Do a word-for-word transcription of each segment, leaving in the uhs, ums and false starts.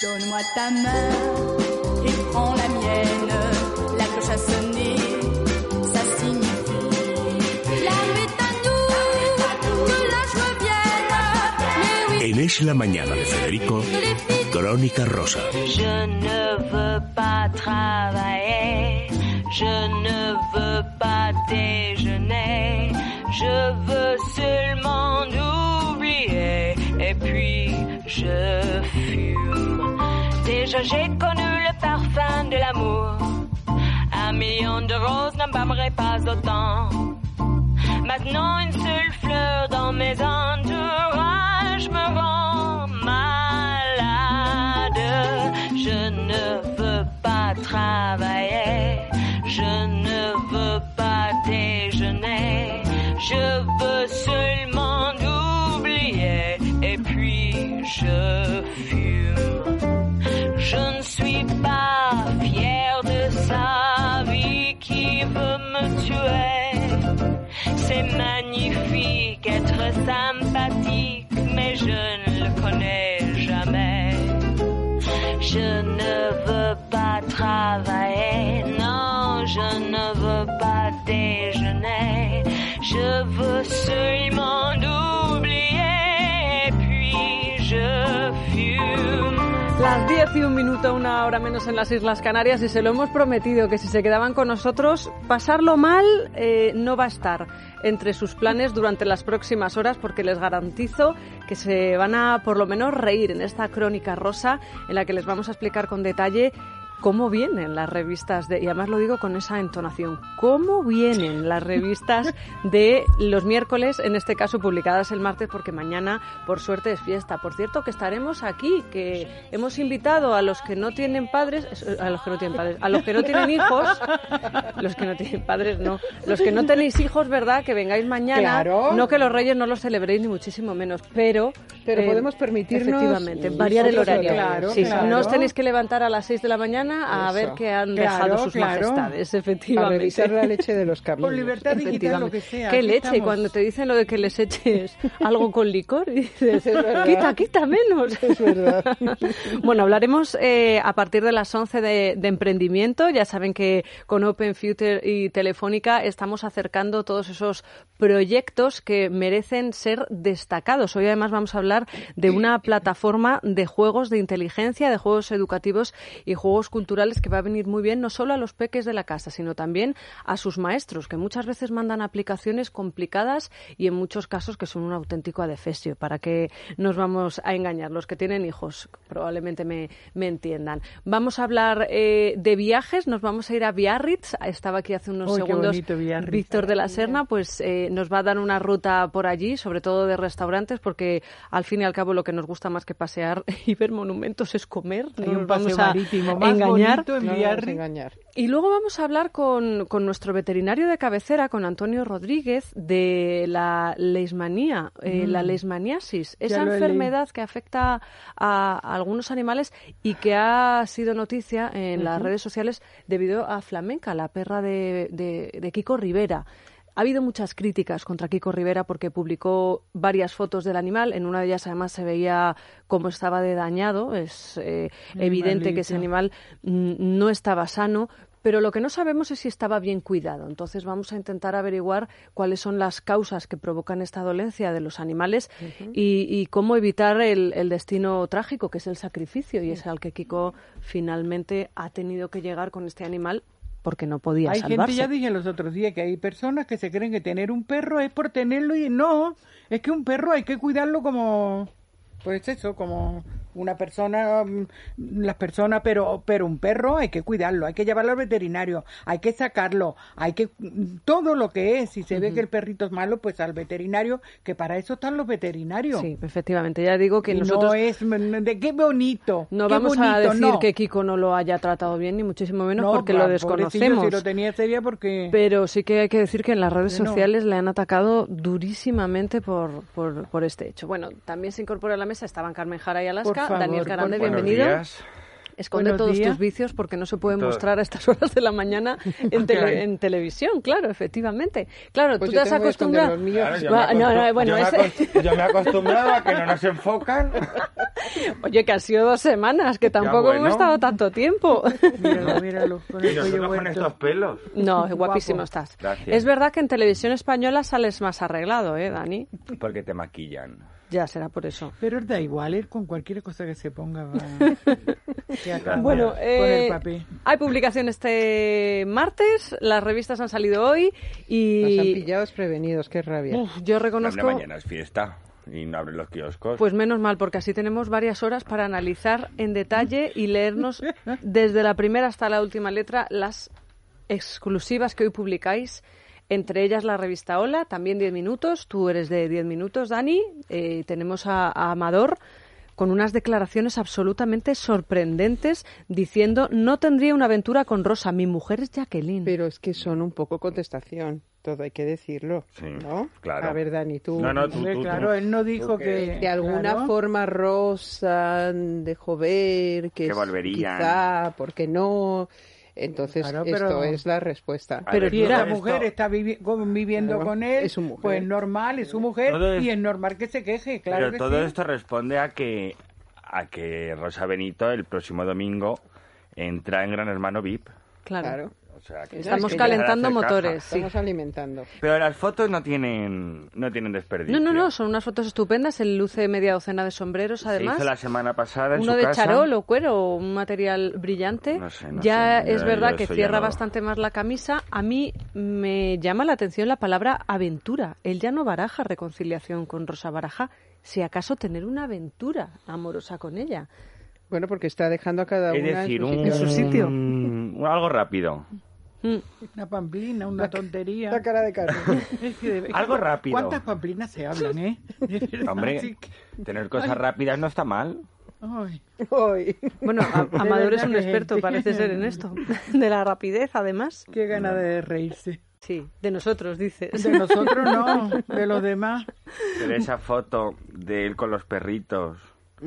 Donne-moi ta main et prends la mienne. La cloche a sonné, ça signifie la nuit à nous, que la joie vienne. Mais oui, En Es la Mañana de Federico, Crónica Rosa. Je ne veux pas travailler, je ne veux pas déjeuner, je veux seulement oublier et puis je fume. Déjà j'ai connu le parfum de l'amour, un million de roses n'embâmerait pas autant. Maintenant une seule fleur dans mes entourages me rend malade. Je ne veux pas travailler, je ne veux pas déjeuner, je veux seulement oublier et puis je fume. Je ne suis pas fière de sa vie qui veut me tuer. C'est magnifique être sympathique, mais je ne le connais jamais. Je ne veux pas travailler, non, je ne veux pas déjeuner. Je veux seulement oublier, puis je fume. Las diez y un minuto, una hora menos en las Islas Canarias, y se lo hemos prometido que si se quedaban con nosotros, pasarlo mal eh, no va a estar entre sus planes durante las próximas horas, porque les garantizo que se van a por lo menos reír en esta Crónica Rosa, en la que les vamos a explicar con detalle cómo vienen las revistas, de, y además lo digo con esa entonación, cómo vienen las revistas de los miércoles, en este caso publicadas el martes, porque mañana, por suerte, es fiesta. Por cierto, que estaremos aquí, que hemos invitado a los que no tienen padres, a los que no tienen padres, a los que no tienen hijos, los que no tienen padres, no, los que no tenéis hijos, ¿verdad?, que vengáis mañana, claro. No que los Reyes no los celebréis, ni muchísimo menos, pero... Pero eh, podemos permitirnos... Efectivamente, variar el horario. Claro, sí, claro. No os tenéis que levantar a las seis de la mañana a Eso. ver qué han claro, dejado sus claro. majestades, efectivamente. A revisar la leche de los caminos. Por libertad digital, lo que sea. ¿Qué leche? Estamos. Cuando te dicen lo de que les eches algo con licor, y dices, quita, quita menos. Es verdad. Bueno, hablaremos eh, a partir de las once de, de emprendimiento. Ya saben que con Open Future y Telefónica estamos acercando todos esos proyectos que merecen ser destacados. Hoy además vamos a hablar de una plataforma de juegos de inteligencia, de juegos educativos y juegos culturales que va a venir muy bien no solo a los peques de la casa, sino también a sus maestros, que muchas veces mandan aplicaciones complicadas y en muchos casos que son un auténtico adefesio. ¿Para qué nos vamos a engañar? Los que tienen hijos probablemente me, me entiendan. Vamos a hablar eh, de viajes, nos vamos a ir a Biarritz. Estaba aquí hace unos Uy, segundos Víctor de la Serna, pues eh, nos va a dar una ruta por allí, sobre todo de restaurantes, porque al fin y al cabo lo que nos gusta más que pasear y ver monumentos es comer. Hay No un nos vamos paseo a marítimo más engañar. bonito en No Biarritz. vamos a engañar. Y luego vamos a hablar con, con nuestro veterinario de cabecera, con Antonio Rodríguez, de la leishmanía, eh, Mm. la leishmaniasis, Ya esa lo he enfermedad que afecta a, a algunos animales y que ha sido noticia en las redes sociales debido a Flamenca, la perra de, de, de Kiko Rivera. Ha habido muchas críticas contra Kiko Rivera porque publicó varias fotos del animal. En una de ellas, además, se veía cómo estaba de dañado. Es eh, evidente que ese animal mm, no estaba sano. Pero lo que no sabemos es si estaba bien cuidado. Entonces vamos a intentar averiguar cuáles son las causas que provocan esta dolencia de los animales uh-huh. y, y cómo evitar el, el destino trágico, que es el sacrificio, y es al que Kiko finalmente ha tenido que llegar con este animal porque no podía hay salvarse. Gente, ya dije los otros días, que hay personas que se creen que tener un perro es por tenerlo y no, es que un perro hay que cuidarlo como, pues eso, como una persona, las personas, pero pero un perro hay que cuidarlo, hay que llevarlo al veterinario, hay que sacarlo, hay que, todo lo que es, si se uh-huh. ve que el perrito es malo, pues al veterinario, que para eso están los veterinarios. Sí, efectivamente, ya digo que y nosotros... no es, de qué bonito, No qué vamos bonito, a decir no. que Kiko no lo haya tratado bien, ni muchísimo menos, no, porque claro, lo desconocemos. Si lo tenía sería porque... Pero sí que hay que decir que en las redes bueno. sociales le han atacado durísimamente por, por, por este hecho. Bueno, también se incorpora a la mesa, estaban Carmen Jara y Alaska, favor, Daniel Carande, Buenos bienvenido. días. Esconde Buenos todos días. tus vicios porque no se puede Todo. mostrar a estas horas de la mañana en, tele, en televisión, claro, efectivamente. Claro, Pues tú yo te has tengo que esconder acostumbrado... los míos. Claro, yo, Va, me no, no, acostum- bueno, yo, me ese- acost- yo me he acostumbrado a que no nos enfocan. Oye, que ha sido dos semanas, que tampoco bueno. hemos estado tanto tiempo. Míralo, míralo, con el Y cuello nosotros con vuelto. estos pelos. No, guapísimo Guapo. estás. Gracias. Es verdad que en televisión española sales más arreglado, ¿eh, Dani? Porque te maquillan. Ya será por eso. Pero da igual, él con cualquier cosa que se ponga va... que acaba Bueno, con eh, el papel. hay publicación este martes, las revistas han salido hoy Nos han y pillado prevenidos, qué rabia. uf, yo Hombre, reconozco, mañana es fiesta y no abren los kioscos. pues menos mal, porque así tenemos varias horas para analizar en detalle y leernos desde la primera hasta la última letra las exclusivas que hoy publicáis. Entre ellas la revista Hola, también diez minutos. Tú eres de diez minutos, Dani. Eh, tenemos a, a Amador con unas declaraciones absolutamente sorprendentes diciendo no tendría una aventura con Rosa, mi mujer es Jacqueline. Pero es que son un poco contestación, todo hay que decirlo, Sí, ¿no? claro. A ver, Dani, tú... No, no, tú- Hombre, tú- claro, él no dijo que... De alguna claro. forma Rosa dejó ver que, Que es- volverían. quizá, porque no... Entonces, Claro, esto pero- es la respuesta. A Pero ver, Si todo esa esto- mujer está vivi- conviviendo Claro, con él, es su mujer. pues normal, es su mujer, Todo es- y es normal que se queje, claro Pero que todo sí. esto responde a que a que Rosa Benito el próximo domingo entra en Gran Hermano V I P. Claro. Claro. O sea, que Estamos ya calentando hacer caja. motores, sí. Estamos alimentando. Pero las fotos no tienen no tienen desperdicio. No, no, no, son unas fotos estupendas. Él luce media docena de sombreros, además. Se hizo la semana pasada en Uno su de casa. charol o cuero, un material brillante. No sé, no ya sé, es yo- verdad yo que eso ya cierra no- bastante más la camisa. A mí me llama la atención la palabra aventura. Él ya no baraja reconciliación con Rosa, baraja si acaso tener una aventura amorosa con ella. Bueno, porque está dejando a cada Es una decir, en su un, En su sitio. un- algo rápido. Mm. Una pamplina, una tontería. La cara de Carmen. Es que de- Algo rápido. ¿Cuántas pamplinas se hablan, eh? De verdad, Hombre, así que- tener cosas rápidas no está mal. Ay, Hoy. Bueno, a- De Amador verdad es un que experto, gente. parece ser, en esto. De la rapidez, además. qué gana de reírse. Sí, de nosotros, dices. De nosotros no, de los demás. Pero esa foto de él con los perritos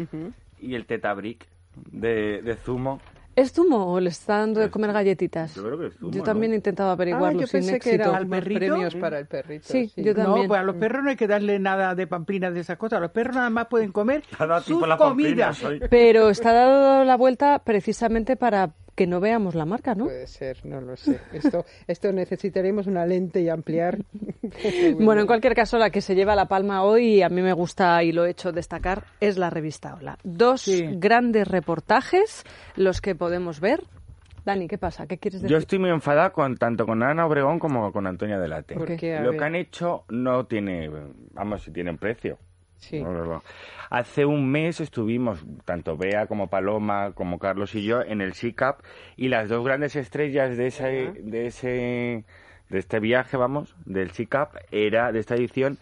y el tetabric de, de zumo. ¿Es zumo o le está dando de comer galletitas? Yo creo que es zumo, Yo también ¿no? he intentado Ah, averiguarlo yo sin pensé que éxito. eran ¿Al unos perrito? premios para el perrito. Sí, yo No, también. pues a los perros no hay que darle nada de pamplinas de esas cosas. Los perros nada más pueden comer Nada, sus tipo la pamplina, comidas. soy- Pero está dando la vuelta precisamente para que no veamos la marca, ¿no? Puede ser, no lo sé. Esto, esto necesitaremos una lente y ampliar. Bueno, en cualquier caso, la que se lleva la palma hoy, y a mí me gusta y lo he hecho destacar, es la revista Hola. Dos Sí. grandes reportajes, los que podemos ver. Dani, ¿qué pasa? ¿Qué quieres decir? Yo estoy muy enfadada con, tanto con Ana Obregón como con Antonia Delate. ¿Por qué? A Lo ver. que han hecho no tiene, vamos, si tienen precio. Sí. No, no, no. Hace un mes estuvimos, tanto Bea como Paloma, como Carlos y yo, en el S I C A P, y las dos grandes estrellas de ese, de ese, de este viaje, vamos, del S I C A P, era, de esta edición,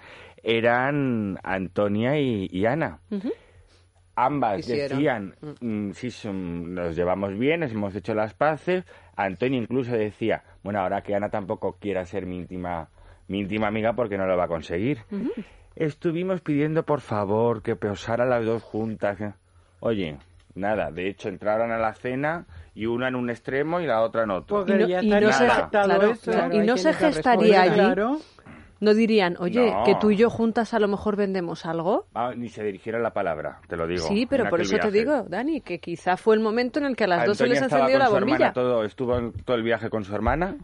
eran Antonia y, y Ana. Ujú. Ambas Quisieron. decían, mm, sí, son- nos llevamos bien, hemos hecho las paces. Antonio incluso decía, bueno, ahora que Ana tampoco quiera ser mi íntima, mi íntima amiga porque no lo va a conseguir. Estuvimos pidiendo, por favor, que posaran las dos juntas. Oye, nada, de hecho entraron a la cena y una en un extremo y la otra en otro. Porque Y no- ya y está no se- aceptado claro, eso. claro. Y hay no quienes se la gestaría responden. allí. Claro. No dirían, oye, No. que tú y yo juntas a lo mejor vendemos algo. Ah, ni se dirigieron la palabra, te lo digo. Sí, pero en por aquel eso te viaje. digo, Dani, que quizá fue el momento en el que a las dos se Antonia les estaba encendió con la su hermana bombilla. todo, estuvo en todo el viaje con su hermana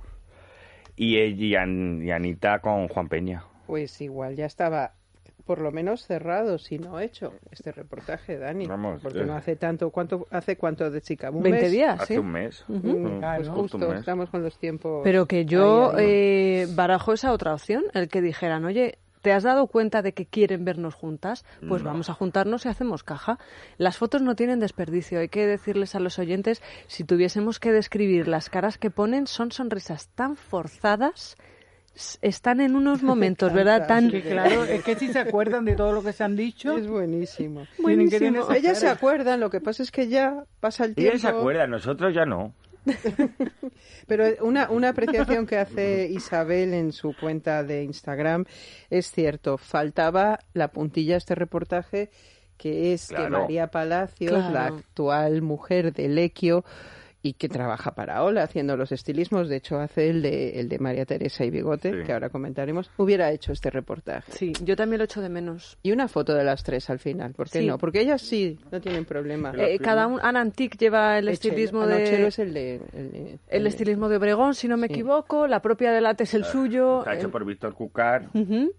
y ella y, An- y Anita con Juan Peña. Pues igual ya estaba por lo menos cerrado, si no hecho, este reportaje, Dani. Vamos, porque eh. no hace tanto. ¿Cuánto hace cuánto de chica? ¿Un veinte mes? días, Hace sí. un mes. Mm, Mm, Claro. Pues justo un justo, mes. estamos con los tiempos. Pero que yo ahí, ahí. eh, barajo esa otra opción, el que dijeran, oye, ¿te has dado cuenta de que quieren vernos juntas? Pues vamos a juntarnos y hacemos caja. Las fotos no tienen desperdicio. Hay que decirles a los oyentes, si tuviésemos que describir las caras que ponen, son sonrisas tan forzadas, s- están en unos momentos, ¿verdad? Tan... Que claro, es que si se acuerdan de todo lo que se han dicho, Es buenísimo. tienen que tener esas Ellas se caras. acuerdan, lo que pasa es que ya pasa el tiempo. Ellos se acuerdan, nosotros ya no. Pero una, una apreciación que hace Isabel en su cuenta de Instagram es cierto, faltaba la puntilla a este reportaje, que es que Claro. María Palacios, Claro. la actual mujer de Lequio, y que trabaja para Ola haciendo los estilismos. De hecho, hace el de, el de María Teresa y Bigote, Sí. que ahora comentaremos. Hubiera hecho este reportaje. Sí, yo también lo echo de menos. Y una foto de las tres al final, ¿por qué Sí. no? Porque ellas sí, no tienen problema. Eh, cada un Ana Antic lleva el Echelo. estilismo Ah, no, de Echelo es el de... El, de- el de- estilismo de Obregón, si no me Sí. equivoco, la propia de Late es el suyo. Está hecho el- por Víctor Cucar. Ujú.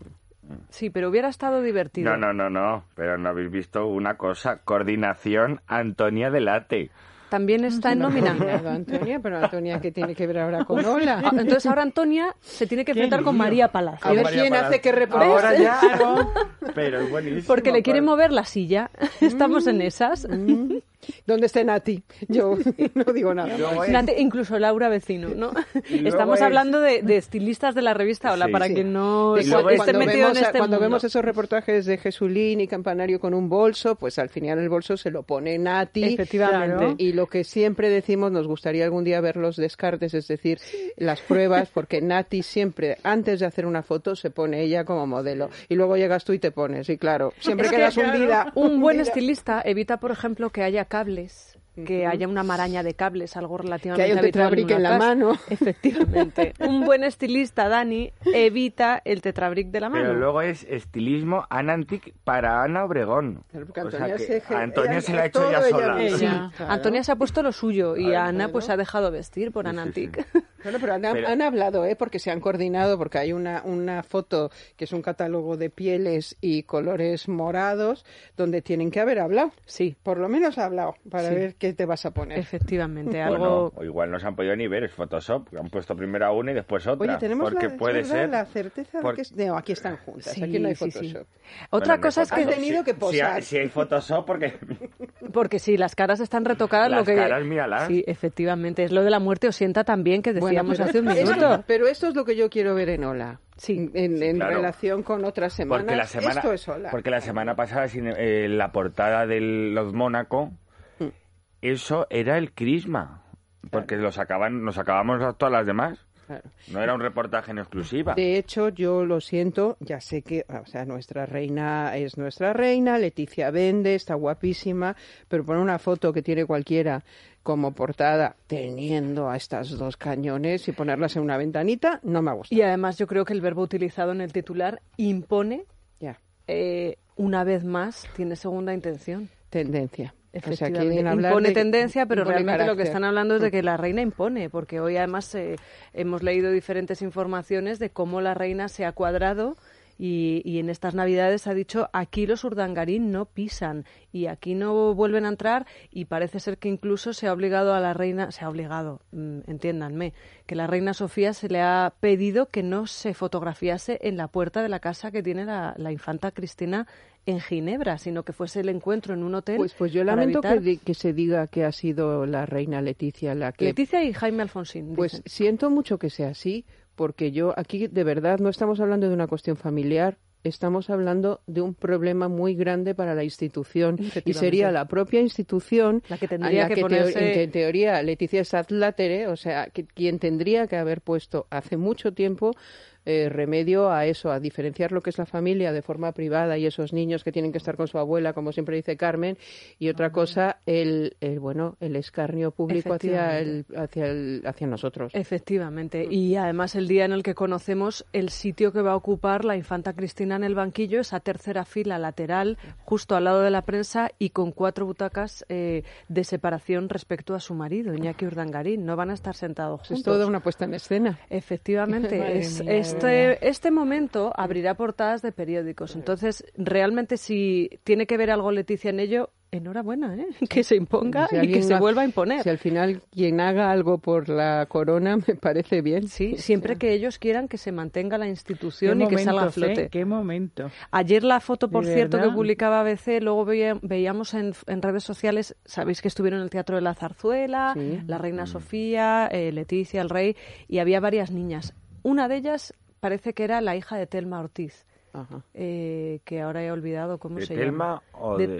Sí, pero hubiera estado divertido. No, no, no, no, pero no habéis visto una cosa. Coordinación Antonia Delate. También está en nómina. Nada, Antonia, pero Antonia, ¿qué tiene que ver ahora con Ola? Ah, entonces ahora Antonia se tiene que Qué enfrentar con lío. María Palacio. A ver María quién Palacio. hace qué reportaje. Ahora ya, no. Pero es buenísimo. Porque le quiere pues. mover la silla. Estamos en esas. Mm. ¿Dónde está Nati? Yo no digo nada. Luego es- Nate- Incluso Laura Vecino, ¿no? Y luego Estamos es- hablando de, de estilistas de la revista Hola, Sí, para sí. quien no Y esté luego es- esté cuando metido vemos, en este cuando mundo. vemos esos reportajes de Jesulín y Campanario con un bolso, pues al final el bolso se lo pone Nati. Efectivamente. Claro. Y lo que siempre decimos, nos gustaría algún día ver los descartes, es decir, las pruebas, porque Nati siempre, antes de hacer una foto, se pone ella como modelo. Y luego llegas tú y te pones. Y claro, siempre Es que, quedas claro, hundida. Un buen hundida. estilista evita, por ejemplo, que haya cables, que haya una maraña de cables, algo Que relativamente haya un habitual tetrabric una en la casa. mano. Efectivamente. Un buen estilista, Dani, evita el tetrabric de la mano. Pero luego es estilismo Anantic para Ana Obregón. Claro, porque O sea Antonia que se- a Antonia ella- se la ha hecho todo ya ella sola. misma. Sí, Ella. Claro. Antonia se ha pusto lo suyo y Claro, a Ana claro. pues se ha dejado vestir por Sí, sí, Anantic. sí. Bueno, pero han, Pero- han hablado, ¿eh? Porque se han coordinado, porque hay una, una foto que es un catálogo de pieles y colores morados, donde tienen que haber hablado. Sí, Por lo menos hablado, para Sí. ver qué te vas a poner. efectivamente, Bueno, algo... o igual no se han podido ni ver, es Photoshop, que han puesto primero una y después otra. Oye, tenemos porque la, es puede verdad, ser la certeza por- de que... No, aquí están juntas, Sí, aquí no hay sí, sí. Photoshop. Otra Bueno, cosa no es hay que... Han tenido que Si, posar. hay, si hay Photoshop, porque Porque sí, las caras están retocadas. Las lo que... caras, míralas. Sí, efectivamente. Es lo de la muerte os sienta también, que Bueno, decíamos pero hace un esto- minuto. pero esto es lo que yo quiero ver en Ola. Sí. En, en Claro. relación con otras semanas. porque la semana Esto es Ola. porque la semana pasada sin, eh, la portada de los Mónaco Mm. eso era el crisma, porque lo sacaban, nos sacábamos todas las demás. Claro. No era un reportaje en exclusiva. De hecho, yo lo siento, ya sé que, o sea, nuestra reina es nuestra reina, Leticia vende, está guapísima, pero poner una foto que tiene cualquiera como portada teniendo a estas dos cañones y ponerlas en una ventanita, no me gusta. Y además yo creo que el verbo utilizado en el titular impone, Ya, eh, una vez más, tiene segunda intención. tendencia. O sea, Efectivamente, quieren hablar impone de- tendencia, pero impone realmente lo que carácter. están hablando es de que la reina impone, porque hoy además eh, hemos leído diferentes informaciones de cómo la reina se ha cuadrado y, y en estas Navidades ha dicho aquí los urdangarín no pisan y aquí no vuelven a entrar y parece ser que incluso se ha obligado a la reina, se ha obligado, mm, entiéndanme, que la reina Sofía se le ha pedido que no se fotografiase en la puerta de la casa que tiene la, la infanta Cristina en Ginebra, sino que fuese el encuentro en un hotel. Pues, pues yo para lamento que, evitar- di- que se diga que ha sido la reina Leticia la que... Leticia y Jaime Alfonsín. Pues dicen. siento mucho que sea así, porque yo aquí de verdad no estamos hablando de una cuestión familiar, estamos hablando de un problema muy grande para la institución y Efectivamente. sería la propia institución La que tendría en que teo- ponerse- en que en teoría Leticia es ad latere, o sea, que, quien tendría que haber puesto hace mucho tiempo eh, remedio a eso, a diferenciar lo que es la familia de forma privada y esos niños que tienen que estar con su abuela, como siempre dice Carmen, y otra cosa, el, el bueno, el escarnio público hacia el, hacia el, hacia nosotros. Efectivamente. Y además el día en el que conocemos el sitio que va a ocupar la infanta Cristina en el banquillo, esa tercera fila lateral, justo al lado de la prensa y con cuatro butacas eh, de separación respecto a su marido, Iñaki Urdangarín. No van a estar sentados juntos. Es toda una puesta en escena. Efectivamente, Madre es, mía, de verdad. este, este momento abrirá portadas de periódicos. Entonces, realmente si tiene que ver algo Leticia en ello, enhorabuena, ¿eh? Que se imponga Si y que alguien se ha- vuelva a imponer. Si al final quien haga algo por la corona me parece bien. Sí, siempre que ellos quieran que se mantenga la Qué institución y que salga a momentos, flote. ¿eh? Qué momento. Ayer la foto, por ¿De cierto, verdad? que publicaba A B C, luego veía- veíamos en, en redes sociales, sabéis que estuvieron en el Teatro de la Zarzuela, Sí. la Reina Sofía, eh, Leticia, el Rey, y había varias niñas. Una de ellas parece que era la hija de Telma Ortiz, Ajá. eh, que ahora he olvidado cómo ¿De se Telma llama. o De- de...?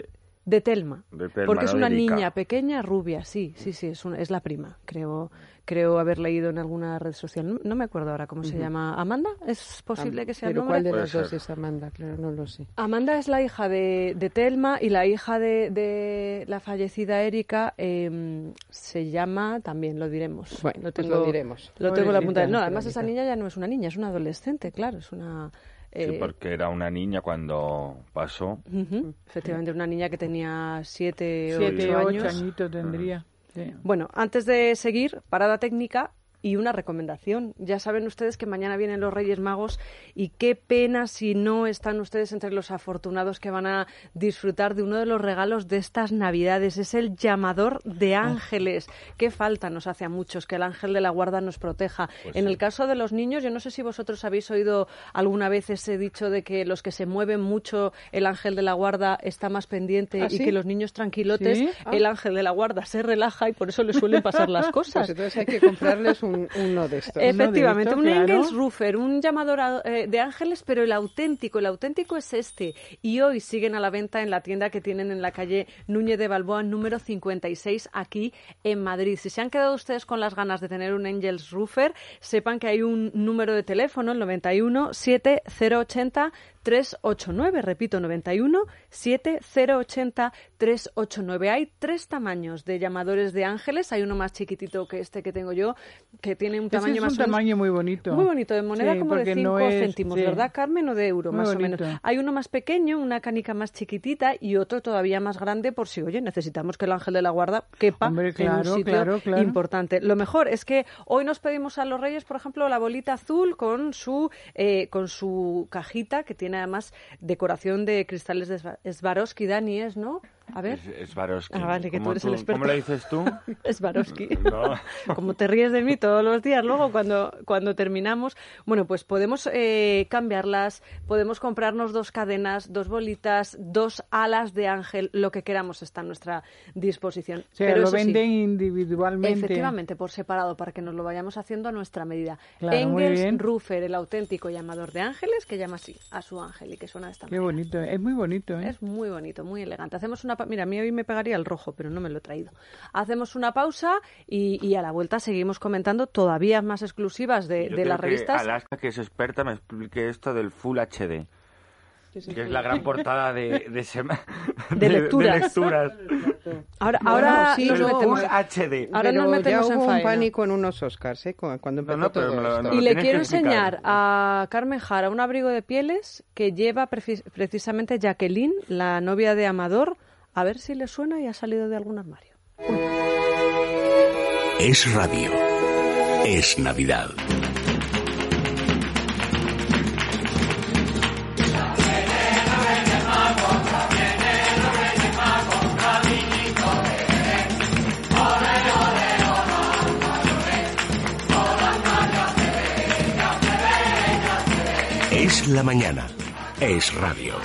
De Telma, De Telma, porque es no una de Erika. niña pequeña, rubia, sí, sí, sí, es, una, es la prima, creo creo haber leído en alguna red social, no, no me acuerdo ahora cómo se llama, ¿Amanda? ¿Es posible que sea el ¿Pero nombre? cuál de Puede las dos ser. es Amanda? Claro, no lo sé. Amanda es la hija de, de Telma y la hija de, de la fallecida Erika eh, se llama, también lo diremos. Bueno, lo pues tengo, lo diremos. Lo tengo en la punta. de- Pobrecita, No, además esa pobrecita. niña ya no es una niña, es una adolescente, claro, es una... Sí, eh, porque era una niña cuando pasó. ujú, efectivamente, una niña que tenía siete, Siete, ocho ocho años. añitos tendría. Sí. Bueno, antes de seguir, parada técnica y una recomendación. Ya saben ustedes que mañana vienen los Reyes Magos y qué pena si no están ustedes entre los afortunados que van a disfrutar de uno de los regalos de estas Navidades. Es el llamador de ángeles. Qué falta nos hace a muchos que el ángel de la guarda nos proteja. Pues en sí. el caso de los niños, yo no sé si vosotros habéis oído alguna vez ese dicho de que los que se mueven mucho, el ángel de la guarda está más pendiente ¿Ah, y sí? que los niños tranquilotes, ¿Sí? el ángel de la guarda se relaja y por eso le suelen pasar las Pues cosas. entonces hay que comprarles un, uno de estos. Efectivamente, estos, un claro. Engelsrufer, un llamador a- eh, de ángeles, pero el auténtico, el auténtico es este. Y hoy siguen a la venta en la tienda que tienen en la calle Núñez de Balboa, número cincuenta y seis, aquí en Madrid. Si se han quedado ustedes con las ganas de tener un Engelsrufer, sepan que hay un número de teléfono, el noventa y uno, siete cero ochenta, tres ocho nueve. Repito, noventa y uno, siete cero ochenta, tres ocho nueve. Hay tres tamaños de llamadores de ángeles. Hay uno más chiquitito que este que tengo yo, que tiene un Ese tamaño es más un o menos tamaño muy bonito. muy bonito, de moneda Sí, como de porque cinco no es- céntimos, sí. ¿verdad, Carmen? O de euro, Muy más bonito. o menos. Hay uno más pequeño, una canica más chiquitita y otro todavía más grande por si, oye, necesitamos que el ángel de la guarda quepa Hombre, en claro, un sitio claro, claro. importante. Lo mejor es que hoy nos pedimos a los Reyes, por ejemplo, la bolita azul con su eh, con su cajita, que tiene además decoración de cristales de Swa- Swarovski. Dani es, ¿no? A ver. Es, es Swarovski. Ah, vale, que tú ¿Cómo eres el experto. ¿Cómo le dices tú? Swarovski. No. Como te ríes de mí todos los días, luego cuando, cuando terminamos, bueno, pues podemos eh, cambiarlas, podemos comprarnos dos cadenas, dos bolitas, dos alas de ángel, lo que queramos está a nuestra disposición. O sea, Pero lo eso sí, venden individualmente. efectivamente, por separado, para que nos lo vayamos haciendo a nuestra medida. Claro, muy bien. Engelsrufer, el auténtico llamador de ángeles, que llama así a su ángel y que suena de esta Qué manera. bonito, es muy bonito, ¿eh? Es muy bonito, muy elegante. Hacemos una pa- Mira, a mí hoy me pegaría el rojo, pero no me lo he traído. Hacemos una pausa y, y a la vuelta seguimos comentando todavía más exclusivas de, Yo de creo las que revistas. Alaska, que es experta, me explique esto del Full H D. Que es la gran portada de, de, sema- De lecturas. de lecturas. Ahora, Bueno, ahora sí, nos no, metemos. Full H D. Ahora Pero nos metemos ya en hubo un faena. pánico en unos Oscars, ¿eh? Cu- Cuando empezó no, pero todo me lo- esto. me Y lo le tienes quiero que explicar. enseñar a Carmen Jara un abrigo de pieles que lleva prefi- precisamente Jacqueline, la novia de Amador. A ver si le suena y ha salido de algún armario. Es radio. Es Navidad. Es la mañana. Es radio.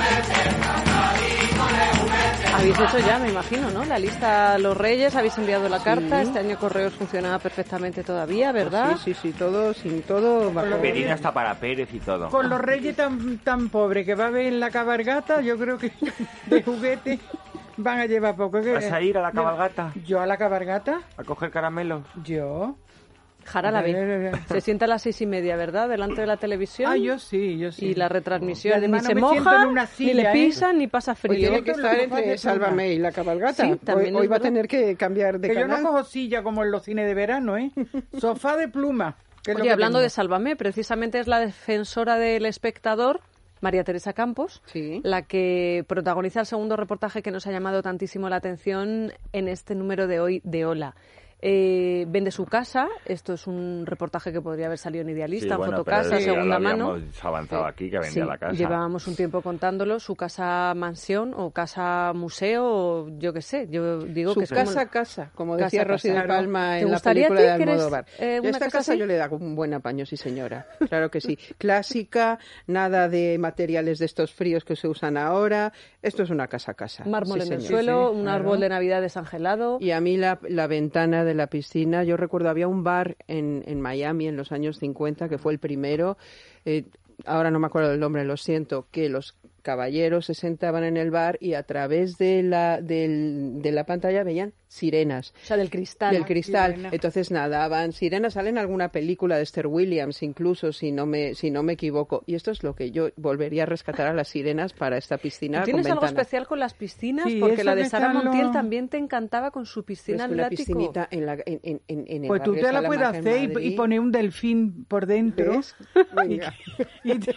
Habéis hecho ya, me imagino, ¿no? La lista Los Reyes, habéis enviado la carta. Este año Correos funcionaba perfectamente todavía, ¿verdad? Sí, sí, sí, todo, sin todo, bajo... Pedín hasta para Pérez y todo. Con los reyes tan, tan pobres que va a haber en la cabalgata, yo creo que de juguete van a llevar poco. Que- ¿Vas a ir a la cabalgata? ¿Yo a la cabalgata? ¿A coger caramelos? ¿Yo? Jara la ve. Se sienta a las seis y media, ¿verdad? Delante de la televisión. Ah, yo sí, yo sí. Y la retransmisión Y además ni no se me siento moja, en una ni le silla, ¿eh? pisan, ni pasa Pues frío. tiene que Otro estar lo entre coge Sálvame y la cabalgata. Sí, también hoy hoy es va a verdad. tener que cambiar de Que yo canal. no cojo silla como en los cines de verano, ¿eh? Sofá de pluma. que es lo Oye, que hablando tengo. de Sálvame, precisamente es la defensora del espectador, María Teresa Campos, Sí. la que protagoniza el segundo reportaje que nos ha llamado tantísimo la atención en este número de hoy de Hola. Eh, vende su casa, esto es un reportaje que podría haber salido en Idealista, Sí, bueno, en Fotocasa, pero ya segunda lo mano. habíamos avanzado aquí, que vendía Sí, la casa. llevábamos un tiempo contándolo, su casa mansión o casa museo, o yo qué sé, yo digo Su que es como- casa, casa, como Casa, decía Rosy casa. de Palma ¿Te en la gustaría a película ti de que eres, Almodóvar. eh, una Esta casa casa así? yo le da un buen apaño, sí señora. Claro que sí. Clásica, nada de materiales de estos fríos que se usan ahora. Esto es una casa, casa. mármol Sí, en el señor. suelo, Sí, sí, un claro. árbol de Navidad desangelado. Y a mí la, la ventana de la piscina, yo recuerdo, había un bar en, en Miami en los años cincuenta, que fue el primero, eh, ahora no me acuerdo del nombre, lo siento, que los caballeros se sentaban en el bar y a través de la, del, de la pantalla veían sirenas. O sea, del cristal. Del cristal. Sirena. Entonces nadaban. Sirenas salen en alguna película de Esther Williams, incluso, si no me si no me equivoco. Y esto es lo que yo volvería a rescatar a las sirenas para esta piscina. ¿Tienes con algo ventana. especial con las piscinas? Sí, Porque eso la de que Sara están Montiel los- también te encantaba con su piscina Pues en una látigo. piscinita en, la, en, en, en, en el Pues tú barrio te la puedes Salamanca, en hacer y, y Madrid. poner un delfín por dentro. ¿Ves? Venga. Y te-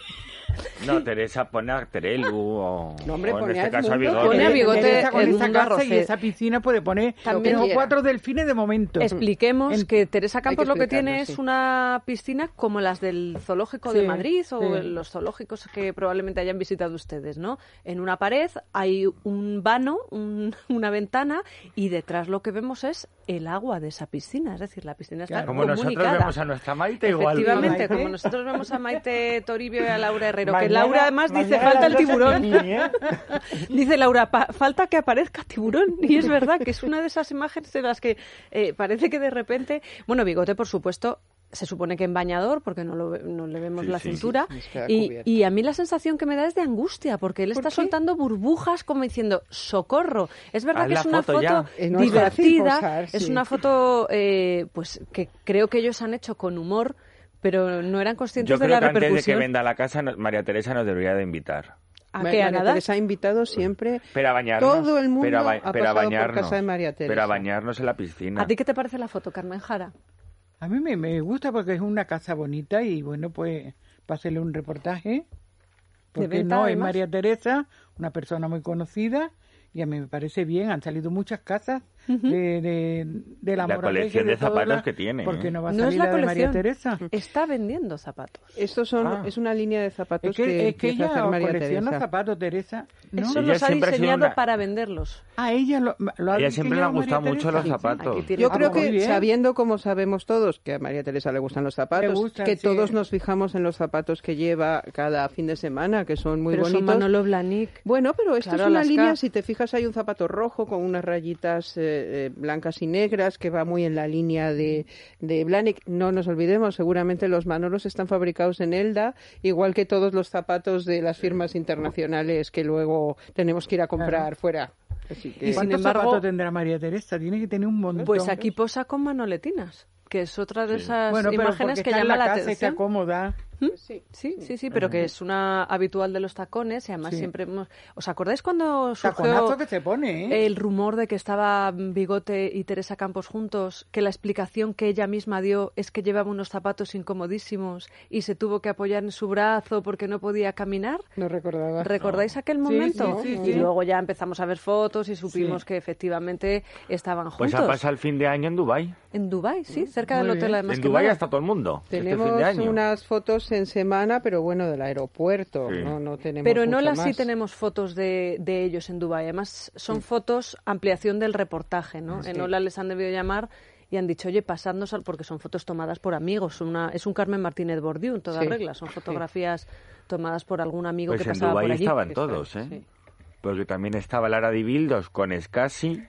No, Teresa, pone a Terelu o, No, hombre, o en pone este a caso a Edmundo. Bigote. Pone a Bigote Teresa con Edmundo esa casa y Arrocet. esa piscina puede poner También tres o quiera. cuatro delfines de momento. Expliquemos En- que Teresa Hay Campos que lo que explicarlo, tiene sí. es una piscina como las del Zoológico Sí, de Madrid o sí. los zoológicos que probablemente hayan visitado ustedes, ¿no? En una pared hay un vano, un- una ventana y detrás lo que vemos es el agua de esa piscina, es decir, la piscina está Claro. Como nosotros comunicada. vemos a nuestra Maite igual. Efectivamente, Maite. como nosotros vemos a Maite Toribio y a Laura Herrero, que Mañana- Laura además dice mañana falta el las doce tiburón. aquí, ¿eh? Dice Laura, "Pa- falta que aparezca tiburón". Y es verdad que es una de esas imágenes en las que eh, parece que de repente... Bueno, Bigote, por supuesto, se supone que en bañador, porque no, lo, ve- no le vemos Sí, la sí. cintura. Sí, queda y, cubierto. y a mí la sensación que me da es de angustia, porque él está qué? soltando burbujas como diciendo, ¡socorro! Es verdad Haz que la es una foto foto, ya. Eh, no es fácil divertida, posar, es sí. una foto eh, pues que creo que ellos han hecho con humor, pero no eran conscientes Yo de creo la que antes de que repercusión. venda la casa, no- María Teresa nos debería de invitar. ¿A Ma- qué, a María nadar? Teresa ha invitado siempre. Pero a bañarnos. Todo el mundo pero a, ba- ha pero a pasado por bañarnos, casa de María Teresa. Pero a bañarnos en la piscina. ¿A ti qué te parece la foto, Carmen Jara? A mí me, me gusta porque es una casa bonita y bueno, pues para hacerle un reportaje. Porque venta, no, es además. María Teresa, una persona muy conocida y a mí me parece bien. Han salido muchas casas de, de, de la, La Moraleja y colección de todas zapatos las- que tiene, ¿Por qué ¿eh? no va a No es salir la la de María colección, Teresa? está vendiendo zapatos. Estos son, Ah. es una línea de zapatos Es que, que, es que empieza a ella hacer María colecciona Teresa. zapatos, Teresa. ¿no? Eso Ella los ha siempre ha sido diseñado una- para venderlos. A ella lo, lo ha A ella siempre le han diseñado gustado María mucho Teresa. los zapatos. Aquí tiene- Yo Ah, creo muy que, bien. sabiendo como sabemos todos que a María Teresa le gustan los zapatos, Le gustan, que sí. todos nos fijamos en los zapatos que lleva cada fin de semana, que son muy pero bonitos. son Manolo Blahnik. Bueno, pero esto Claro, es una las línea, K. si te fijas hay un zapato rojo con unas rayitas eh, eh, blancas y negras que va muy en la línea de, de Blahnik. No nos olvidemos, seguramente los Manolos están fabricados en Elda, igual que todos los zapatos de las firmas internacionales que luego tenemos que ir a comprar Claro. fuera. Así que- Y sin ¿Cuántos embargo- zapatos tendrá María Teresa? Tiene que tener un montón. Pues aquí posa con manoletinas, que es otra de esas bueno, pero imágenes porque que está en llama la la casa, está atención. cómoda. Sí. Sí, sí, sí, pero que es una habitual de los tacones y además Sí. siempre hemos... ¿Os acordáis cuando surgió Taconazo que se pone, ¿eh? el rumor de que estaban Bigote y Teresa Campos juntos, que la explicación que ella misma dio es que llevaba unos zapatos incomodísimos y se tuvo que apoyar en su brazo porque no podía caminar? No recordaba. ¿Recordáis aquel Sí, momento? sí, sí, y sí. luego ya empezamos a ver fotos y supimos Sí. que efectivamente estaban Pues juntos. ha pasado el fin de año en Dubái. En Dubái, sí, cerca del Muy hotel bien. además. En que Dubái mola. hasta todo el mundo. este Tenemos fin de año. unas fotos en semana, pero bueno, del aeropuerto. Sí. No, no tenemos Pero en mucho Ola sí más. tenemos fotos de, de ellos en Dubái. Además, son fotos ampliación del reportaje, ¿no? En Ola les han debido llamar y han dicho, oye, pasadnos, al... porque son fotos tomadas por amigos. Una... Es un Carmen Martínez Bordiú, en toda Sí. regla. Son Sí. fotografías tomadas por algún amigo Pues que en pasaba Dubái por allí. estaban Eso todos, es, ¿eh? sí. Porque también estaba Lara Di Bildos con Scassi.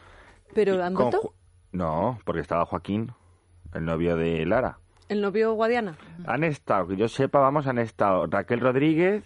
¿Pero han con vuelto? Ju- No, porque estaba Joaquín, el novio de Lara. ¿El novio Guadiana? Han estado, que yo sepa, vamos, han estado Raquel Rodríguez,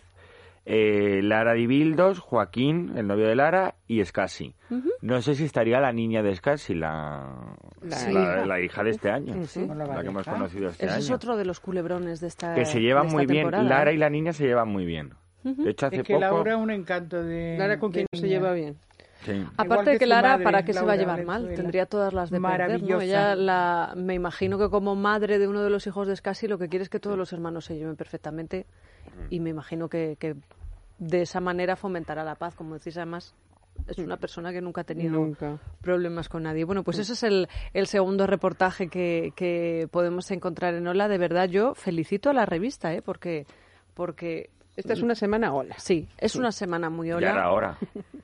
eh, Lara Di Bildos, Joaquín, el novio de Lara, y Scassi. No sé si estaría la niña de Scassi, la, La la, hija. la hija de este año, No la va la a que hemos dejar. conocido este Ese año. es otro de los culebrones de esta Que se de llevan esta muy bien, temporada, Lara ¿eh? y la niña se llevan muy bien. De hecho, hace Es que poco... Laura es un encanto de... Lara con quien de se niña. lleva bien. Sí. Aparte que de que su Lara, madre, ¿para qué se va a Laura llevar mal? Valenzuela. Tendría todas las de perder, ¿no? Maravillosa. Ella, la, me imagino que como madre de uno de los hijos de Scassi, lo que quiere es que todos los hermanos se lleven perfectamente y me imagino que, que de esa manera fomentará la paz. Como decís, además, es una persona que nunca ha tenido Nunca. problemas con nadie. Bueno, pues ese es el, el segundo reportaje que, que podemos encontrar en Ola. De verdad, yo felicito a la revista, ¿eh? Porque... porque Esta es una semana hola. sí, es una semana muy Ya Ola. era hora.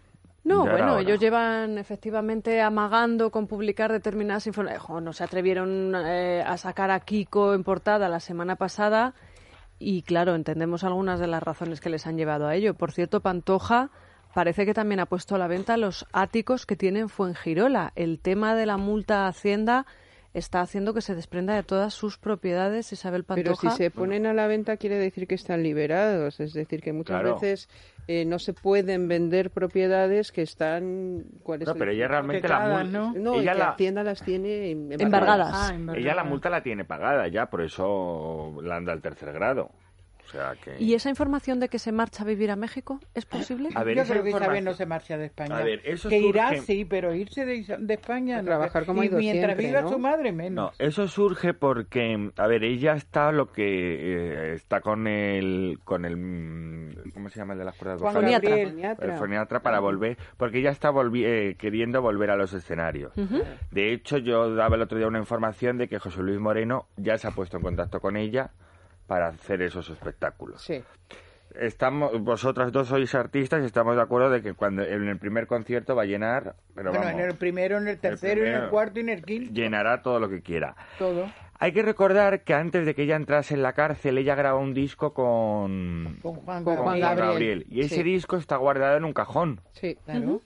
No, Ya era bueno, hora. ellos llevan efectivamente amagando con publicar determinadas informaciones. No se atrevieron eh, a sacar a Kiko en portada la semana pasada y, claro, entendemos algunas de las razones que les han llevado a ello. Por cierto, Pantoja parece que también ha puesto a la venta los áticos que tiene en Fuengirola. El tema de la multa a Hacienda está haciendo que se desprenda de todas sus propiedades Isabel Pero Pantoja. si se ponen a la venta quiere decir que están liberados, es decir, que muchas Claro. veces eh, no se pueden vender propiedades que están... ¿cuál es No, el- pero ella realmente la Hipotecadas, mul- ¿no? No, ella que la, Hacienda las tiene em- Embargadas. Ah, en verdad. ella la multa la tiene pagada ya, por eso la anda al tercer grado. O sea que... ¿Y esa información de que se marcha a vivir a México es posible? A ver, Yo esa creo que Isabel información- no se marcha de España. A ver, eso que irá, surge- sí, pero irse de, de España... A no, trabajar como y ha ido mientras siempre, viva ¿no? su madre, menos. No, eso surge porque, a ver, ella está lo que eh, está con el, con el, mm, ¿cómo se llama el de las cuerdas Juan vocales? Gabriel. Foniatra. El foniatra para volver, porque ella está volvi- eh, queriendo volver a los escenarios. De hecho, yo daba el otro día una información de que José Luis Moreno ya se ha puesto en contacto con ella para hacer esos espectáculos. Sí. Estamos, vosotras dos sois artistas y estamos de acuerdo de que cuando en el primer concierto va a llenar, pero Bueno, vamos, en el primero, en el tercero, en primero el cuarto y en el quinto. llenará todo lo que quiera. Todo. Hay que recordar que antes de que ella entrase en la cárcel, ella grabó un disco con, Con Juan Con con Juan Gabriel. Gabriel. Y ese Sí. disco está guardado en un cajón. Sí. Claro.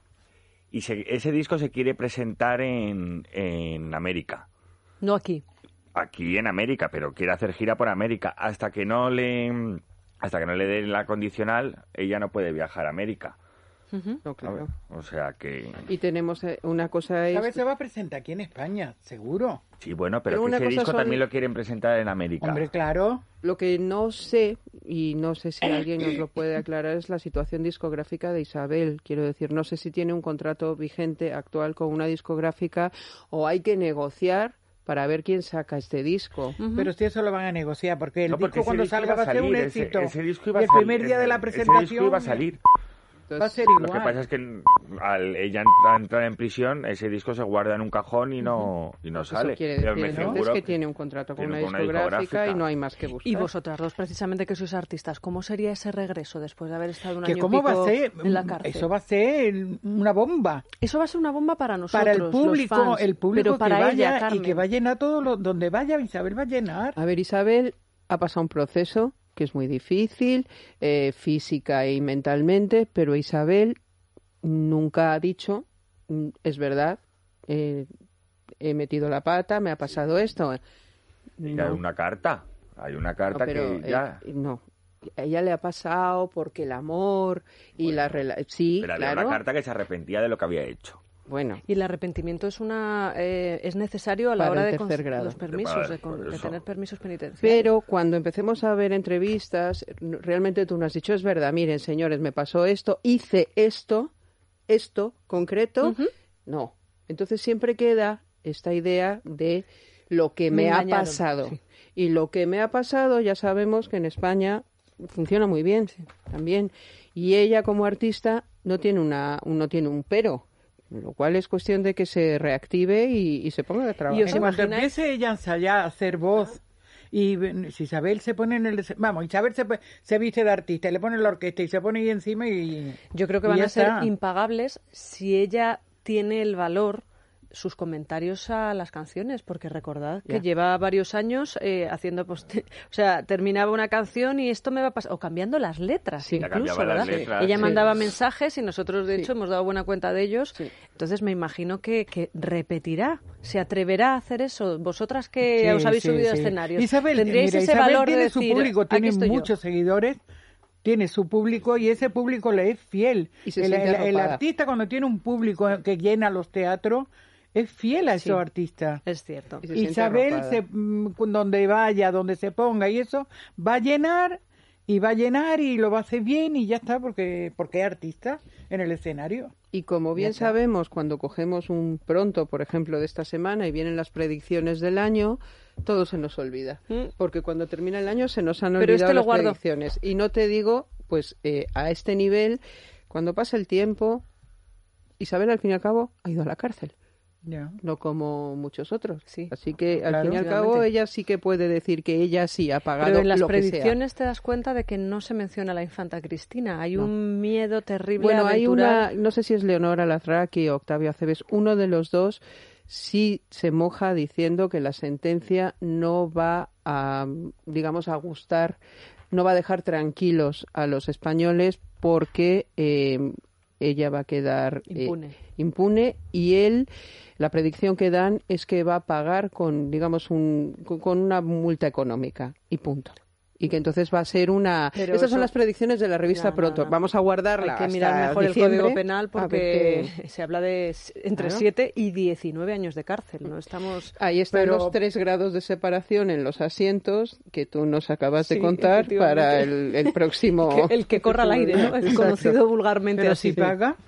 Y se- ese disco se quiere presentar en, en América. No aquí. Aquí en América, pero quiere hacer gira por América. Hasta que no le hasta que no le den la condicional, ella no puede viajar a América. No, claro. O sea que... Y tenemos eh, una cosa Esta vez es... se va a presentar aquí en España, seguro. Sí, bueno, pero, Pero que una ese cosa disco son- también lo quieren presentar en América. Hombre, claro. Lo que no sé, y no sé si alguien nos lo puede aclarar, es la situación discográfica de Isabel. Quiero decir, no sé si tiene un contrato vigente actual con una discográfica o hay que negociar para ver quién saca este disco. Pero si eso lo van a negociar, porque el No, porque disco ese cuando disco salga iba va a ser un salir, ese- éxito. ese disco iba y a el salir, primer día de la ese- presentación Ese disco iba a salir. va a ser Lo igual. que pasa es que mm, al ella entra- entrar en prisión, ese disco se guarda en un cajón y no, y no sale. Eso quiere Pero decir me entonces figuro que tiene un contrato con tiene una con una discográfica, discográfica. y no hay más que buscar. Y vosotras dos, precisamente que sois artistas, ¿cómo sería ese regreso después de haber estado un que año y cómo va pico a ser, en la cárcel? eso va a ser una bomba. Eso va a ser una bomba para nosotros, Para el los público, fans, el público pero que para vaya ella, y Carmen. que va a llenar todo lo, donde vaya, Isabel va a llenar. A ver, Isabel ha pasado un proceso que es muy difícil, eh, física y mentalmente, pero Isabel nunca ha dicho, mm, es verdad, eh, he metido la pata, me ha pasado esto. Y hay una carta. Hay una No, carta pero, que ya... eh, no. A ella le ha pasado porque el amor y la relación... Sí, pero había claro. una carta que se arrepentía de lo que había hecho. Bueno, Y el arrepentimiento es una eh, es necesario a la Para hora el de tercer cons- grado. los permisos, Para- de, con- por de eso. tener permisos penitenciarios. pero cuando empecemos a ver entrevistas, realmente tú no has dicho, es verdad, miren, señores, me pasó esto, hice esto, esto concreto, Ujú. no. Entonces siempre queda esta idea de lo que Me me, ha engañaron, pasado. sí. Y lo que me ha pasado, ya sabemos que en España funciona muy bien, también. Y ella como artista no tiene una, no tiene un pero, lo cual es cuestión de que se reactive y, y se ponga a trabajar. Y os En cuanto imagináis- empiece ella a ensayar, a hacer voz, y ven- si Isabel se pone en el... Vamos, Isabel se, pe- se viste de artista, y le pone la orquesta y se pone ahí encima y... Yo creo que y van ya a ser está. impagables si ella tiene el valor, sus comentarios a las canciones, porque recordad que Ya. lleva varios años eh, haciendo, poste- o sea, terminaba una canción y esto me va a pasar, o cambiando las letras Sí. Ya incluso, cambiaba las ¿verdad? letras, Ella sí. mandaba mensajes y nosotros, de Sí. hecho, hemos dado buena cuenta de ellos. Sí. Entonces me imagino que, que repetirá, se atreverá a hacer eso. Vosotras que Sí, os habéis sí, subido a sí. escenarios, Isabel, ¿tendríais mira, ese Isabel valor tiene de su decir, público, "Aquí tiene estoy yo"? muchos seguidores, tiene su público y ese público le es fiel. Y se el, siente el- el arropada. artista cuando tiene un público que llena los teatros es fiel a esos Sí. artistas. Es cierto. Y se siente Isabel, arropada. se, mm, donde vaya, donde se ponga y eso, va a llenar y va a llenar y lo va a hacer bien y ya está, porque porque es artista en el escenario. Y como bien está. sabemos, cuando cogemos un pronto, por ejemplo, de esta semana y vienen las predicciones del año, todo se nos olvida. Mm. Porque cuando termina el año se nos han Pero olvidado este lo las guardo. predicciones. Y no te digo, pues eh, a este nivel, cuando pasa el tiempo, Isabel al fin y al cabo ha ido a la cárcel. Ya. No como muchos otros. Sí. Así que al Claro. fin y al cabo Efectivamente. ella sí que puede decir que ella sí ha pagado Pero en las lo que sea. predicciones te das cuenta de que no se menciona a la infanta Cristina. Hay No. un miedo terrible Bueno, a hay aventurar. una, no sé si es Leonora Lazraki o Octavio Aceves, uno de los dos sí se moja diciendo que la sentencia no va a, digamos, a gustar, no va a dejar tranquilos a los españoles porque eh, ella va a quedar eh, Impune. impune y él, la predicción que dan es que va a pagar con, digamos, un, con, con una multa económica y punto. y que entonces va a ser una... Pero Esas eso... son las predicciones de la revista no, Pronto. No, no. Vamos a guardarla. Hay que mirar hasta mejor diciembre, el Código Penal porque qué... se habla de entre claro. siete y diecinueve años de cárcel. No estamos... Ahí están Pero... los tres grados de separación en los asientos que tú nos acabas de Sí, contar para el, el próximo... que, el que corra al aire, ¿no? Es conocido vulgarmente Pero así. si paga...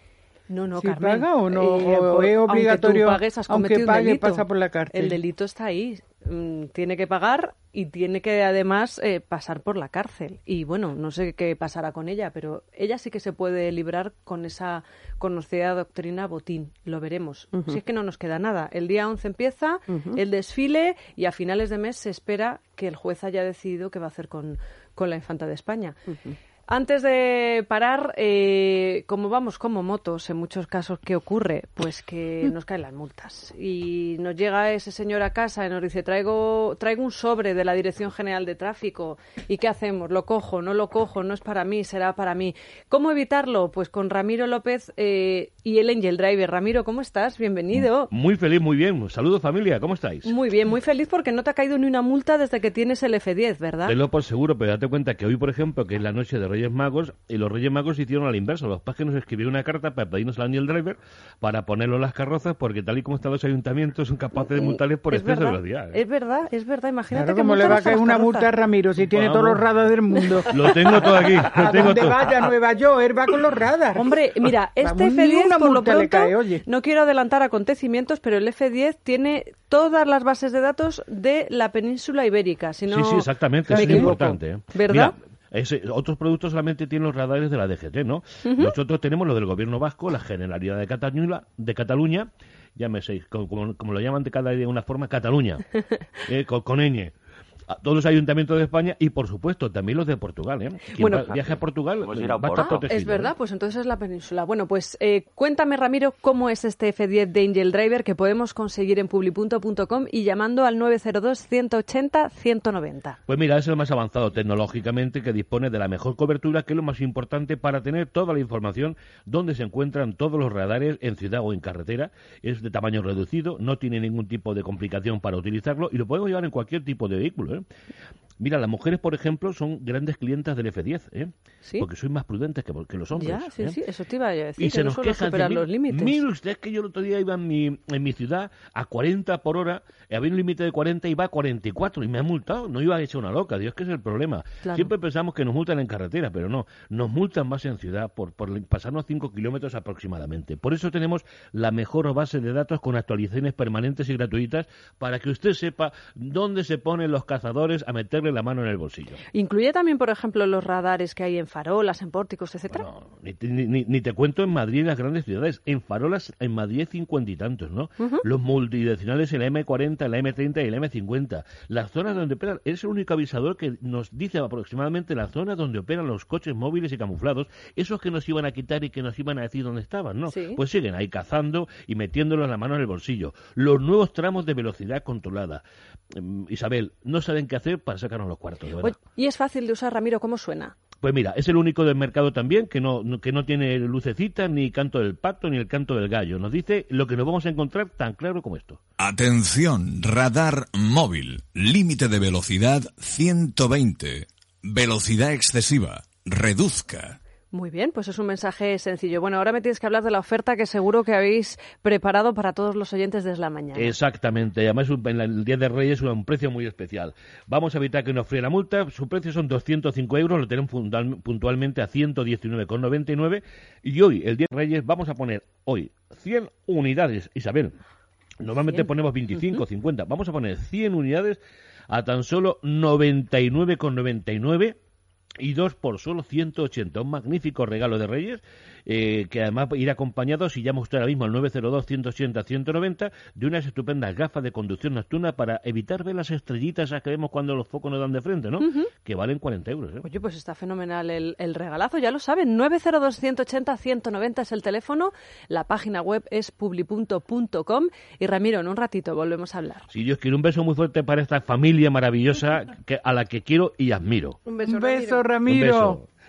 No, no, ¿Si Carmen. paga o no? Eh, ¿O es obligatorio? Aunque tú pagues, has aunque cometido pague, un delito. pasa por la cárcel. El delito está ahí. Mm, tiene que pagar y tiene que además eh, pasar por la cárcel. Y bueno, no sé qué pasará con ella, pero ella sí que se puede librar con esa conocida doctrina botín. Lo veremos. Uh-huh. Si es que no nos queda nada. El día once empieza uh-huh. el desfile y a finales de mes se espera que el juez haya decidido qué va a hacer con, con la infanta de España. Uh-huh. Antes de parar, eh, como vamos como motos, en muchos casos, ¿qué ocurre? Pues que nos caen las multas. Y nos llega ese señor a casa y nos dice, traigo traigo un sobre de la Dirección General de Tráfico. ¿Y qué hacemos? ¿Lo cojo? ¿No lo cojo? ¿No es para mí? ¿Será para mí? ¿Cómo evitarlo? Pues con Ramiro López eh, y el Angel Driver. Ramiro, ¿cómo estás? Bienvenido. Muy feliz, muy bien. Saludos, familia. ¿Cómo estáis? Muy bien, muy feliz porque no te ha caído ni una multa desde que tienes el F diez, ¿verdad? Tenlo por seguro, pero date cuenta que hoy, por ejemplo, que es la noche de Reyes Magos, y los Reyes Magos hicieron a la inversa. Los padres nos escribieron una carta para pedirnos al Angel Driver para ponerlo en las carrozas, porque tal y como están los ayuntamientos son capaces de multarles por es exceso verdad, de velocidad. ¿eh? Es verdad, es verdad. Imagínate claro, que como le va a caer una multa a Ramiro si tiene Vamos. todos los radars del mundo. Lo tengo todo aquí. Lo A tengo donde todo. vaya, a Nueva York, él va con los radars. Hombre, mira, este Vamos, F ni diez, una por lo multa le pronto, cae, oye. no quiero adelantar acontecimientos, pero el F diez tiene todas las bases de datos de la península ibérica. Si no, Sí, sí, exactamente. me Eso es equivoco. importante. ¿eh? ¿Verdad? Mira, ese, otros productos solamente tienen los radares de la D G T, ¿no? Uh-huh. Nosotros tenemos lo del gobierno vasco, la Generalidad de Cataluña, de Cataluña, llámese, como, como, como lo llaman de cada de una forma, Cataluña, eh, con, con ñ. A todos los ayuntamientos de España y, por supuesto, también los de Portugal. ¿eh? Quien bueno, va, viaje a Portugal pues va a estar ah, protegido. es verdad, ¿eh? pues entonces es la península. Bueno, pues eh, cuéntame, Ramiro, cómo es este F diez de Angel Driver que podemos conseguir en publi punto com y llamando al nueve cero dos, ciento ochenta, ciento noventa. Pues mira, es el más avanzado tecnológicamente, que dispone de la mejor cobertura, que es lo más importante para tener toda la información donde se encuentran todos los radares en ciudad o en carretera. Es de tamaño reducido, no tiene ningún tipo de complicación para utilizarlo y lo podemos llevar en cualquier tipo de vehículo, ¿eh? Mira, las mujeres, por ejemplo, son grandes clientas del F diez, ¿eh? ¿Sí? Porque sois más prudentes que, que los hombres. Ya, sí, ¿eh? sí, eso te iba a decir, y que se no nos suelo quejan superar de, los límites. Mire usted, que yo el otro día iba en mi, en mi ciudad a cuarenta por hora, había un límite de cuarenta y iba a cuarenta y cuatro y me han multado. No iba a echar una loca, Dios, que es el problema. Claro. Siempre pensamos que nos multan en carretera, pero no, nos multan más en ciudad por, por pasarnos cinco kilómetros aproximadamente. Por eso tenemos la mejor base de datos con actualizaciones permanentes y gratuitas para que usted sepa dónde se ponen los cazadores a meterle la mano en el bolsillo. ¿Incluye también, por ejemplo, los radares que hay en farolas, en pórticos, etcétera? Bueno, ni, ni, ni te cuento en Madrid y en las grandes ciudades. En farolas, en Madrid hay cincuenta y tantos, ¿no? Uh-huh. Los multidireccionales, el eme cuarenta, el eme treinta y el eme cincuenta. Las zonas donde operan, es el único avisador que nos dice aproximadamente las zonas donde operan los coches móviles y camuflados, esos que nos iban a quitar y que nos iban a decir dónde estaban, ¿no? Sí. Pues siguen ahí cazando y metiéndolos la mano en el bolsillo. Los nuevos tramos de velocidad controlada. Um, Isabel, no saben qué hacer para sacarnos los cuartos, de verdad. Oye, y es fácil de usar, Ramiro, ¿cómo suena? Pues mira, es el único del mercado también que no, que no tiene lucecitas, ni canto del pato, ni el canto del gallo. Nos dice lo que nos vamos a encontrar tan claro como esto. Atención, radar móvil, límite de velocidad ciento veinte, velocidad excesiva, reduzca. Muy bien, pues es un mensaje sencillo. Bueno, ahora me tienes que hablar de la oferta que seguro que habéis preparado para todos los oyentes desde la mañana. Exactamente, además en el Día de Reyes es un precio muy especial. Vamos a evitar que nos fríe la multa, su precio son doscientos cinco euros, lo tenemos puntualmente a ciento diecinueve con noventa y nueve y hoy, el Día de Reyes, vamos a poner hoy cien unidades, Isabel. Normalmente cien. Ponemos veinticinco, uh-huh. cincuenta, vamos a poner cien unidades a tan solo noventa y nueve con noventa y nueve y dos por solo ciento ochenta. Un magnífico regalo de Reyes, eh, que además irá acompañado, si llama usted ahora mismo al nueve cero dos, ciento ochenta, ciento noventa, de unas estupendas gafas de conducción nocturna para evitar ver las estrellitas que vemos cuando los focos nos dan de frente, ¿no? Uh-huh. Que valen cuarenta euros. ¿eh? Oye, pues está fenomenal el, el regalazo, ya lo saben. nueve cero dos, ciento ochenta, ciento noventa es el teléfono, la página web es publi punto com y Ramiro, en un ratito volvemos a hablar. Si Dios quiere, un beso muy fuerte para esta familia maravillosa que, a la que quiero y admiro. Un beso, un beso Ramiro. Ramiro. Un beso.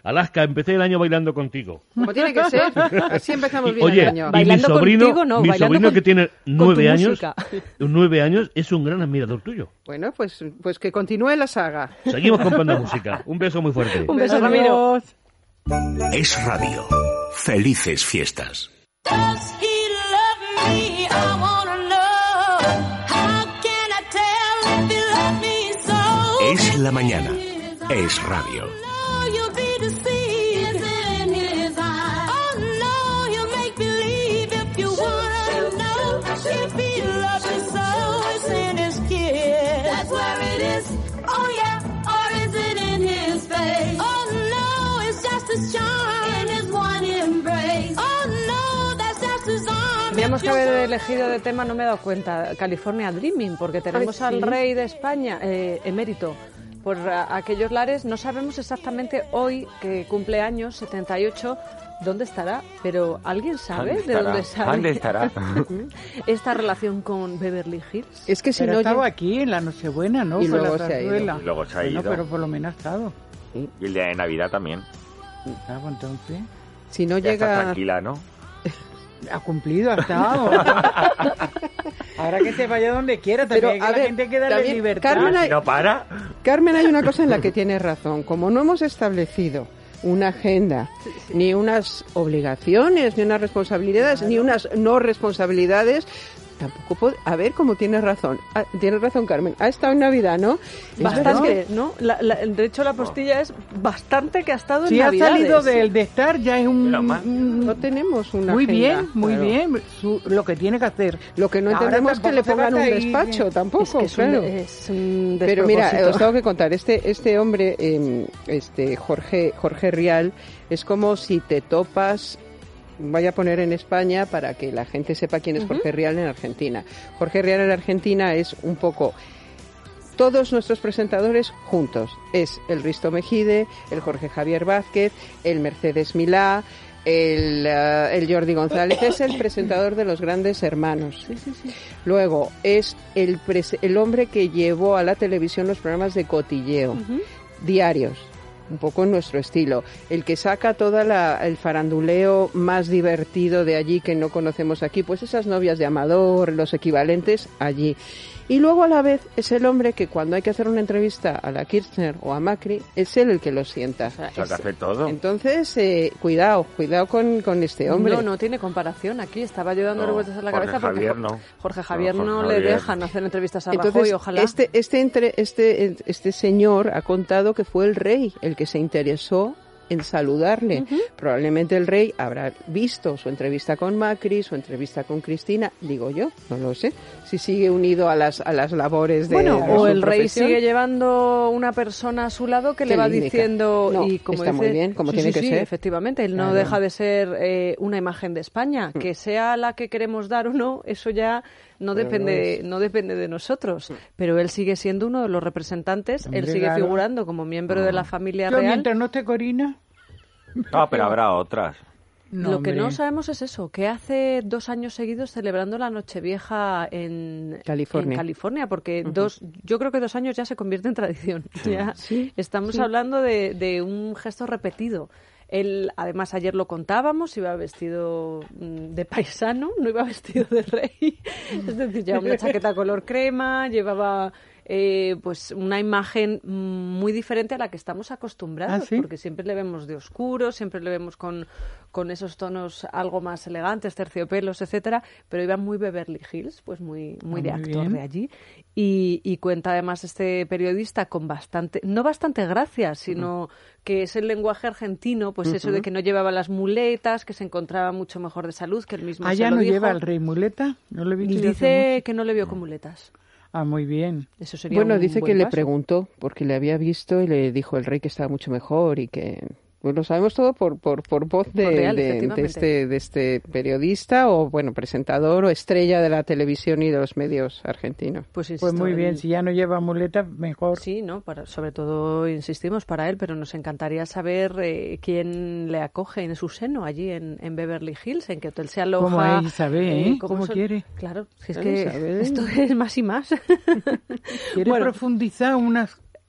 Alaska, empecé el año bailando contigo. Como tiene que ser. Así empezamos bien Oye, el año. y mi Bailando sobrino, contigo, no, mi bailando sobrino con- que tiene con tu nueve años, música. nueve años, es un gran admirador tuyo. Bueno, pues, pues que continúe la saga. Seguimos con Panda Música. Un beso muy fuerte. Un beso, Ramiro. Es radio. Felices fiestas. Does he love me? I wanna know. How can I tell if he loves me so? Es la mañana. Es radio. No, you'll be deceived. Is it in his eyes? Oh no, he'll make believe if you wanna know. If he loves you so, it's in his kiss. That's where it is. Oh yeah, or is it in his face? Oh no, it's just his charm in his one embrace. Oh no, that's just his arm. Teníamos que haber elegido de tema, no me he dado cuenta, California Dreaming, porque tenemos Ay, sí. al rey de España, eh, emérito, por a- aquellos lares. No sabemos exactamente hoy, que cumple años, setenta y ocho, dónde estará, pero ¿alguien sabe ¿Dónde de estará? dónde sale ¿Dónde estará? esta relación con Beverly Hills? Es que si Pero no... estaba lle- aquí en la Nochebuena, ¿no? Y Fue luego la se ha ido. zarzuela. Y luego se ha Bueno, ido. pero por lo menos ha estado. Y el día de Navidad también. Ah, pues entonces, Si no Ya está llega... tranquila, ¿no? ha cumplido, ha estado. Ahora que se vaya donde quiera, Pero, también a que la ver, gente hay que darle también, libertad. Carmen, hay- Si no para. Carmen, hay una cosa en la que tiene razón. Como no hemos establecido una agenda, ni unas obligaciones, ni unas responsabilidades, ni unas no responsabilidades, tampoco puede... A ver, cómo tienes razón. Ah, tienes razón, Carmen. Ha estado en Navidad, ¿no? Es Bastante, verdad. ¿no? La- la- de hecho, la postilla es bastante que ha estado en Si ha Navidades. salido del de estar, ya es un... Pero más. un- No tenemos una muy agenda, bien, muy claro. bien. Su- lo que tiene que hacer. Lo que no Ahora entendemos es que le tampoco se pongan un trata de ir- despacho, tampoco, Es que es claro. un, es un Pero mira, despropósito. os tengo que contar, este este hombre, eh, este Jorge Jorge Rial, es como si te topas, voy a poner en España para que la gente sepa quién es Jorge Rial en Argentina. Jorge Rial en Argentina es un poco todos nuestros presentadores juntos. Es el Risto Mejide, el Jorge Javier Vázquez, el Mercedes Milá, el, eh, el Jordi González, es el presentador de Los Grandes Hermanos. Luego es el, pres- el hombre que llevó a la televisión los programas de cotilleo, diarios, un poco en nuestro estilo. El que saca todo el faranduleo más divertido de allí que no conocemos aquí, pues esas novias de Amador, los equivalentes allí. Y luego a la vez es el hombre que cuando hay que hacer una entrevista a la Kirchner o a Macri, es él el que los sienta. O sea, que hace todo. Entonces, eh, cuidado, cuidado con, con este hombre. No, no tiene comparación aquí. Estaba yo dándole No, vueltas a la Jorge cabeza porque Javier Jo- no. Jorge Javier no, No, Jorge le Javier. dejan hacer entrevistas a Rajoy, Entonces, ojalá. este, este, entre, este, este señor ha contado que fue el rey el que se interesó en saludarle. Probablemente el rey habrá visto su entrevista con Macri, su entrevista con Cristina, digo yo, no lo sé, si sigue unido a las, a las labores de Bueno, de o su el rey profesión. sigue llevando una persona a su lado que Que le va le indica. diciendo No, y como está muy dice- bien, como Sí, tiene sí, que sí, ser. efectivamente, él no Claro. deja de ser eh, una imagen de España, que sea la que queremos dar o no, eso ya no Pero depende no no depende de nosotros, pero él sigue siendo uno de los representantes, él Hombre, sigue claro. figurando como miembro de la familia Yo real. mientras no esté Corina... No, pero habrá otras. No, Lo que no hombre. sabemos es eso, que hace dos años seguidos celebrando la Nochevieja en California. en California, porque dos, yo creo que dos años ya se convierte en tradición. Ya Sí, estamos sí. hablando de, de un gesto repetido. Él, además, ayer lo contábamos, iba vestido mm, de paisano, no iba vestido de rey. Es decir, llevaba una chaqueta color crema, llevaba eh, pues una imagen mm, muy diferente a la que estamos acostumbrados, ¿Ah, sí? porque siempre le vemos de oscuro, siempre le vemos con, con esos tonos algo más elegantes, terciopelos, etcétera, pero iba muy Beverly Hills, pues muy, muy Ah, de muy actor bien. de allí. Y, y cuenta además este periodista con bastante, no bastante gracia, sino que es el lenguaje argentino, pues eso de que no llevaba las muletas, que se encontraba mucho mejor de salud, que él mismo se ¿Allá lo no dijo. lleva al rey muleta? No lo he visto Y yo hace dice que no le vio con muletas. mucho. Ah, muy bien. Eso sería Bueno, un dice buen que le paso. preguntó, porque le había visto y le dijo el rey que estaba mucho mejor y que... Pues lo sabemos todo por, por, por voz de, Por real, de- de efectivamente. este, de este periodista o, bueno, presentador o estrella de la televisión y de los medios argentinos. Pues, Pues insisto, muy bien, él- si ya no lleva muleta, mejor. Sí, ¿no? Para, sobre todo, insistimos, para él, pero nos encantaría saber eh, quién le acoge en su seno allí en, en Beverly Hills, en qué hotel se aloja. Como ella sabe, ¿eh? Cómo son- quiere. Claro, si es Claro, que sabe. esto es más y más. Quiere Bueno. profundizar unas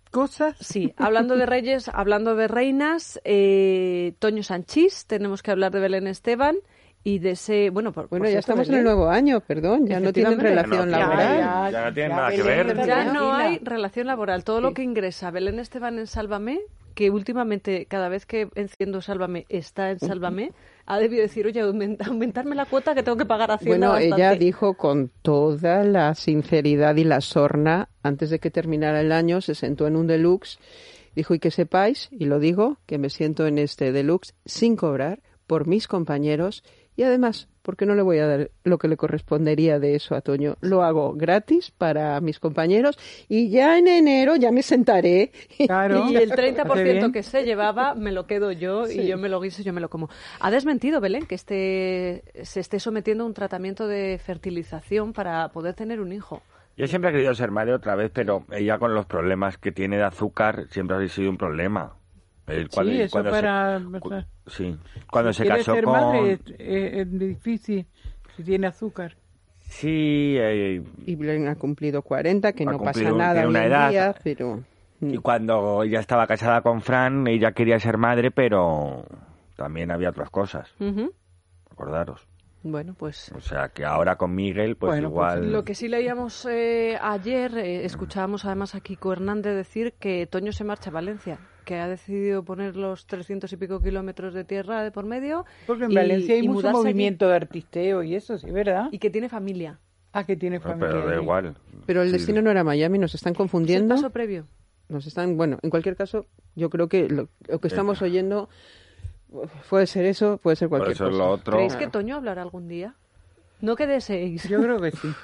cosas. Sí, hablando de reyes, hablando de reinas, eh, Toño Sanchís, tenemos que hablar de Belén Esteban y de ese... Bueno, por, bueno por ya cierto, estamos Belén, en el nuevo año, perdón, ya no tienen relación ya no, laboral. Ya, ya no tienen nada que Belén, ver. Ya no tranquila. hay relación laboral. Todo Sí. lo que ingresa Belén Esteban en Sálvame, que últimamente cada vez que enciendo Sálvame está en Sálvame, ha debido decir, oye, aumenta- aumentarme la cuota que tengo que pagar Hacienda Bueno, bastante. ella dijo con toda la sinceridad y la sorna, antes de que terminara el año, se sentó en un deluxe, dijo, y que sepáis, y lo digo, que me siento en este deluxe sin cobrar por mis compañeros y además, porque no le voy a dar lo que le correspondería de eso a Toño, lo hago gratis para mis compañeros y ya en enero ya me sentaré. Claro. Y el treinta por ciento Hace bien. que se llevaba me lo quedo yo Sí. y yo me lo guiso y yo me lo como. Ha desmentido, Belén, que esté, se esté sometiendo a un tratamiento de fertilización para poder tener un hijo. Yo siempre he querido ser madre otra vez, pero ella con los problemas que tiene de azúcar siempre ha sido un problema. El- cuando- Sí, eso cuando para... se, cu- sí, cuando se ¿Quieres casó ser con... madre? Es, es- es difícil si tiene azúcar. Sí, eh, Y Belén ha cumplido cuarenta, que Ha no pasa cumplido- nada tiene hoy una en edad. día, pero... y cuando ella estaba casada con Fran, ella quería ser madre, pero también había otras cosas, Ujú. acordaros. Bueno, pues O sea, que ahora con Miguel, pues Bueno, pues igual... lo que sí leíamos eh, ayer, eh, escuchábamos además a Kiko Hernández decir que Toño se marcha a Valencia, que ha decidido poner los trescientos y pico kilómetros de tierra de por medio. Porque en y- Valencia hay y mucho mudarse allí, movimiento de artisteo y eso, sí, ¿verdad? y que tiene familia. Ah, que tiene No, familia. pero da allí. igual. Pero el Sí. destino no era Miami, nos están ¿Es el confundiendo. paso previo? Nos están, bueno, en cualquier caso, yo creo que lo, lo que estamos oyendo puede ser eso, puede ser Por cualquier eso es cosa. lo otro. ¿Creéis que Toño hablará algún día? No que deseéis. Yo creo que sí.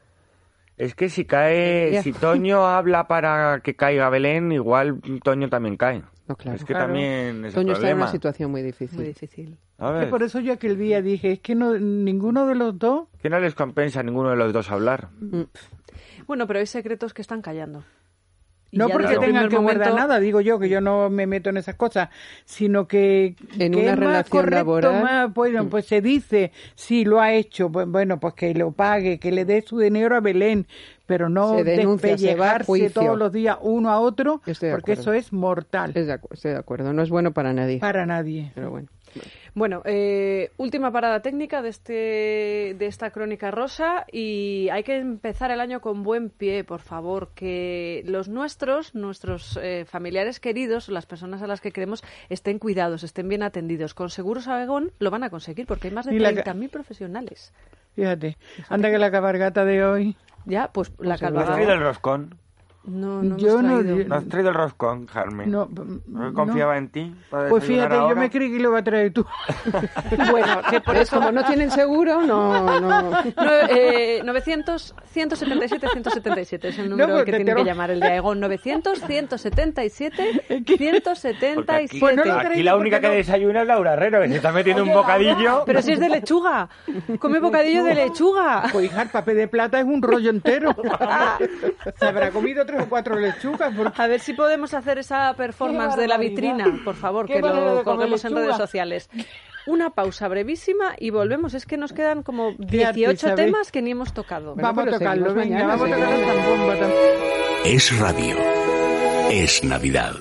Es que si cae, Ya. si Toño habla para que caiga Belén, igual Toño también cae. No, claro. Es que Claro. también es Toño el está en problema. una situación muy difícil. Muy difícil. A Que ver, por eso yo aquel día dije, es que no, ninguno de los dos... que no les compensa a ninguno de los dos hablar. Bueno, pero hay secretos que están callando. Y No ya porque desde el tengan primer que guardar momento- nada, digo yo, que yo no me meto en esas cosas, sino que, En que una es más relación correcto, laboral. más, bueno, pues se dice, sí, lo ha hecho, pues bueno, pues que lo pague, que le dé su dinero a Belén, pero no Se denuncia, se va a despellejarse juicio. todos los días uno a otro, Estoy de porque acuerdo. eso es mortal Es de acu- estoy de acuerdo, no es bueno para nadie. para nadie. Pero bueno. Bueno, eh, última parada técnica de este de esta crónica rosa y hay que empezar el año con buen pie, por favor, que los nuestros, nuestros eh, familiares queridos, las personas a las que queremos, estén cuidados, estén bien atendidos. Con Seguros Aragón lo van a conseguir porque hay más de Y la- treinta mil profesionales. Fíjate, anda que la cabalgata de hoy... Ya, pues la ¿No has calvada. traído el roscón? No, no Yo hemos no- traído. yo- ¿No has traído el roscón, Carmen? No, ¿No no. confiaba en ti? para Pues desayunar fíjate, yo ahora? me creí que lo va a traer tú. Bueno, que por Pues eso como no tienen seguro, no... no. Nue- eh, novecientos, ciento setenta y siete, ciento setenta y siete es el número No, al porque que te tienen que lo- llamar el de Aegon. novecientos, ciento setenta y siete, ciento setenta Porque y aquí, Pues no lo siete. aquí la única que porque no- desayuna es Laura Herrero, que se está metiendo un bocadillo. Pero si es de lechuga. Come bocadillo de lechuga. Pues hija, el papel de plata es un rollo entero. Se habrá comido tres o cuatro lechugas. Porque... A ver si podemos hacer esa performance Qué de la barbaridad. vitrina, por favor, Qué que manera de lo comer colguemos en lechuga. redes sociales. Una pausa brevísima y volvemos. Es que nos quedan como Fíjate, dieciocho ¿sabes? temas que ni hemos tocado. Bueno, vamos a pero tocarlo, seguimos venga, mañana, vamos a tocar seguimos. el tambomba también. Es radio. Es Navidad.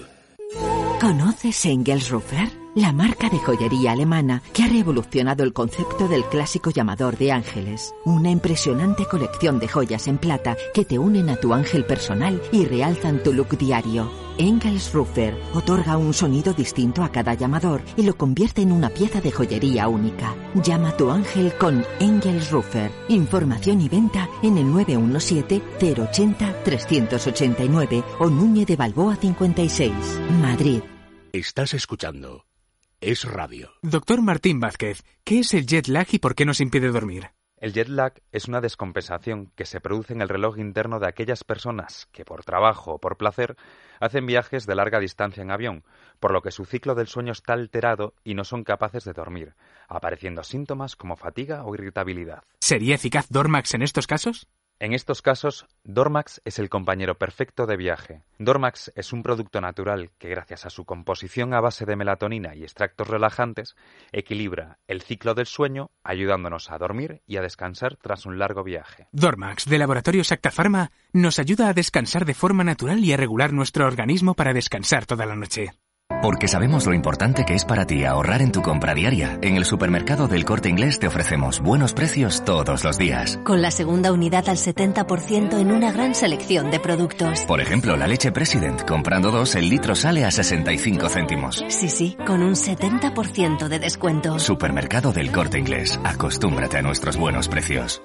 ¿Conoces Engelsrufer? La marca de joyería alemana que ha revolucionado el concepto del clásico llamador de ángeles. Una impresionante colección de joyas en plata que te unen a tu ángel personal y realzan tu look diario. Engelsrufer otorga un sonido distinto a cada llamador y lo convierte en una pieza de joyería única. Llama a tu ángel con Engelsrufer. Información y venta en el nueve uno siete, cero ochenta, trescientos ochenta y nueve o Núñez de Balboa cincuenta y seis, Madrid. Estás escuchando Es radio. Doctor Martín Vázquez, ¿qué es el jet lag y por qué nos impide dormir? El jet lag es una descompensación que se produce en el reloj interno de aquellas personas que por trabajo o por placer hacen viajes de larga distancia en avión, por lo que su ciclo del sueño está alterado y no son capaces de dormir, apareciendo síntomas como fatiga o irritabilidad. ¿Sería eficaz Dormax en estos casos? En estos casos, Dormax es el compañero perfecto de viaje. Dormax es un producto natural que, gracias a su composición a base de melatonina y extractos relajantes, equilibra el ciclo del sueño, ayudándonos a dormir y a descansar tras un largo viaje. Dormax, de Laboratorios Acta Pharma, nos ayuda a descansar de forma natural y a regular nuestro organismo para descansar toda la noche. Porque sabemos lo importante que es para ti ahorrar en tu compra diaria. En el supermercado del Corte Inglés te ofrecemos buenos precios todos los días. Con la segunda unidad al setenta por ciento en una gran selección de productos. Por ejemplo, la leche President. Comprando dos, el litro sale a sesenta y cinco céntimos. Sí, sí, con un setenta por ciento de descuento. Supermercado del Corte Inglés. Acostúmbrate a nuestros buenos precios.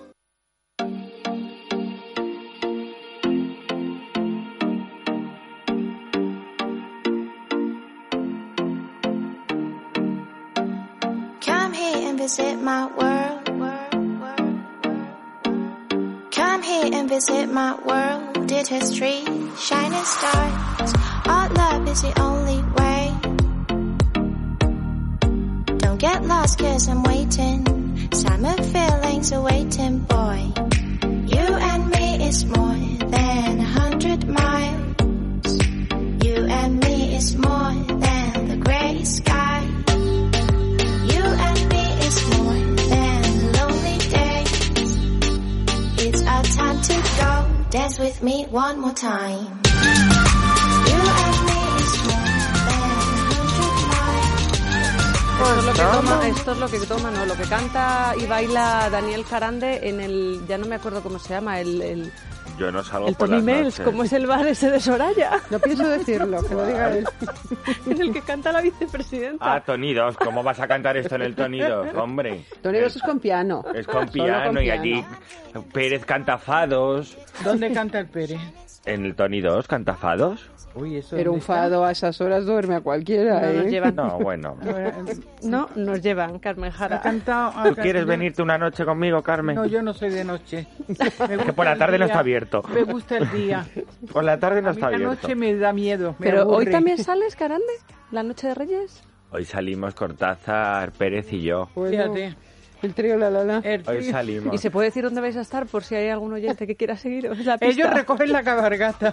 Visit my world. Come here and visit my world. Did history, shining stars. Our love is the only way. Don't get lost 'cause I'm waiting. Summer feelings are waiting, boy. You and me is more than a hundred miles. You and me is more than the grey sky. You and me is more than lonely days. It's our time to go. Dance with me one more time. You and me is more than Esto es lo que toma, esto es lo que toma, no, lo que canta y baila Daniel Carande en el, ya no me acuerdo cómo se llama, el... el Yo no salgo el por Tony las Mills, noches. como es el bar ese de Soraya. No pienso decirlo, que lo diga él. En el que canta la vicepresidenta. Ah, Tony dos. ¿Cómo vas a cantar esto en el Tony dos, hombre? Tony dos es con piano. Es con Solo piano con y allí Pérez canta fados. ¿Dónde canta el Pérez? En el Tony dos canta fados. Uy, eso Pero un fado a esas horas duerme a cualquiera, No ¿eh? nos llevan. No, bueno. No, nos llevan, Carmen Jara. Ha cantado, ha ¿Tú quieres cantado- venirte una noche conmigo, Carmen? No, yo no soy de noche. Me Que por la gusta tarde el no día. está abierto. Me gusta el día. Por la tarde no A mí está la abierto. noche me da miedo. me Pero hoy aburre. también sales, Carande, la noche de Reyes. Hoy salimos Cortázar, Pérez y yo. Bueno, Fíjate. el trío La La La. El Hoy frío. salimos. Y se puede decir dónde vais a estar por si hay algún oyente que quiera seguiros la pista. Ellos recogen la cabalgata.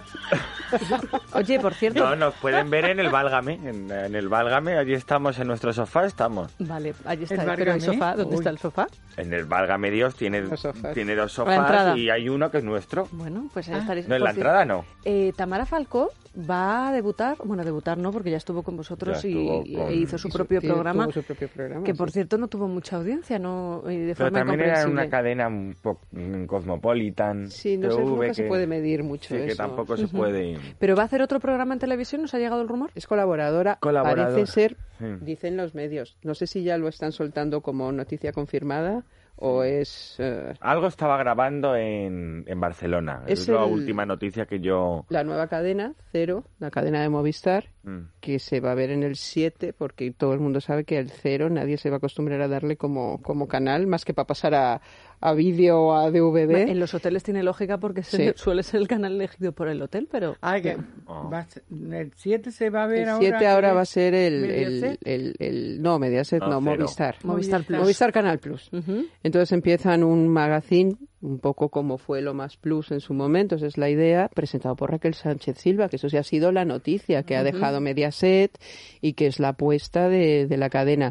Oye, por cierto. No, nos pueden ver en el Válgame. En, en el Válgame, allí estamos en nuestro sofá, estamos. Vale, allí está. El Pero el Bárgame. sofá, ¿dónde Uy. está el sofá? En el Válgame Dios tiene, Los sofás. tiene dos La entrada. sofás y hay uno que es nuestro. Bueno, pues ahí Ah. estaréis. No, en Por la cierto, entrada no. Eh, Tamara Falcó va a debutar, bueno, debutar no, porque ya estuvo con vosotros Ya y, estuvo y- con- e hizo su Y su- propio tiene- programa, tuvo su propio programa, que por sí. cierto no tuvo mucha audiencia, no y de Pero forma también era incomprensible. una cadena un poco cosmopolitan. Sí, no sé, T V, nunca se que- puede medir mucho Sí, que eso. tampoco se puede. Pero va a hacer otro programa en televisión, ¿nos ha llegado el rumor? Es colaboradora, Colaboradora. parece ser, Sí. dicen los medios. No sé si ya lo están soltando como noticia confirmada o es eh, Algo estaba grabando en, en Barcelona. Es, Es la el- última noticia que yo... la nueva cadena, Cero, la cadena de Movistar, Mm. que se va a ver en el siete, porque todo el mundo sabe que el Cero nadie se va a acostumbrar a darle como, como canal, más que para pasar a, a vídeo o a D V D. En los hoteles tiene lógica porque se- Sí. suele ser el canal elegido por el hotel, pero Ay, que Oh. va a ser- el siete se va a ver El ahora. siete ahora ¿qué va a es? ser el, el, ¿Mediaset? el, el- no, Mediaset, No, no, Cero. Movistar. Movistar Plus. Movistar Canal Plus. Ujú. Entonces empiezan un magazine, un poco como fue lo más Plus en su momento, esa es la idea, presentado por Raquel Sánchez Silva, que eso sí ha sido la noticia que ha dejado Mediaset y que es la apuesta de, de la cadena.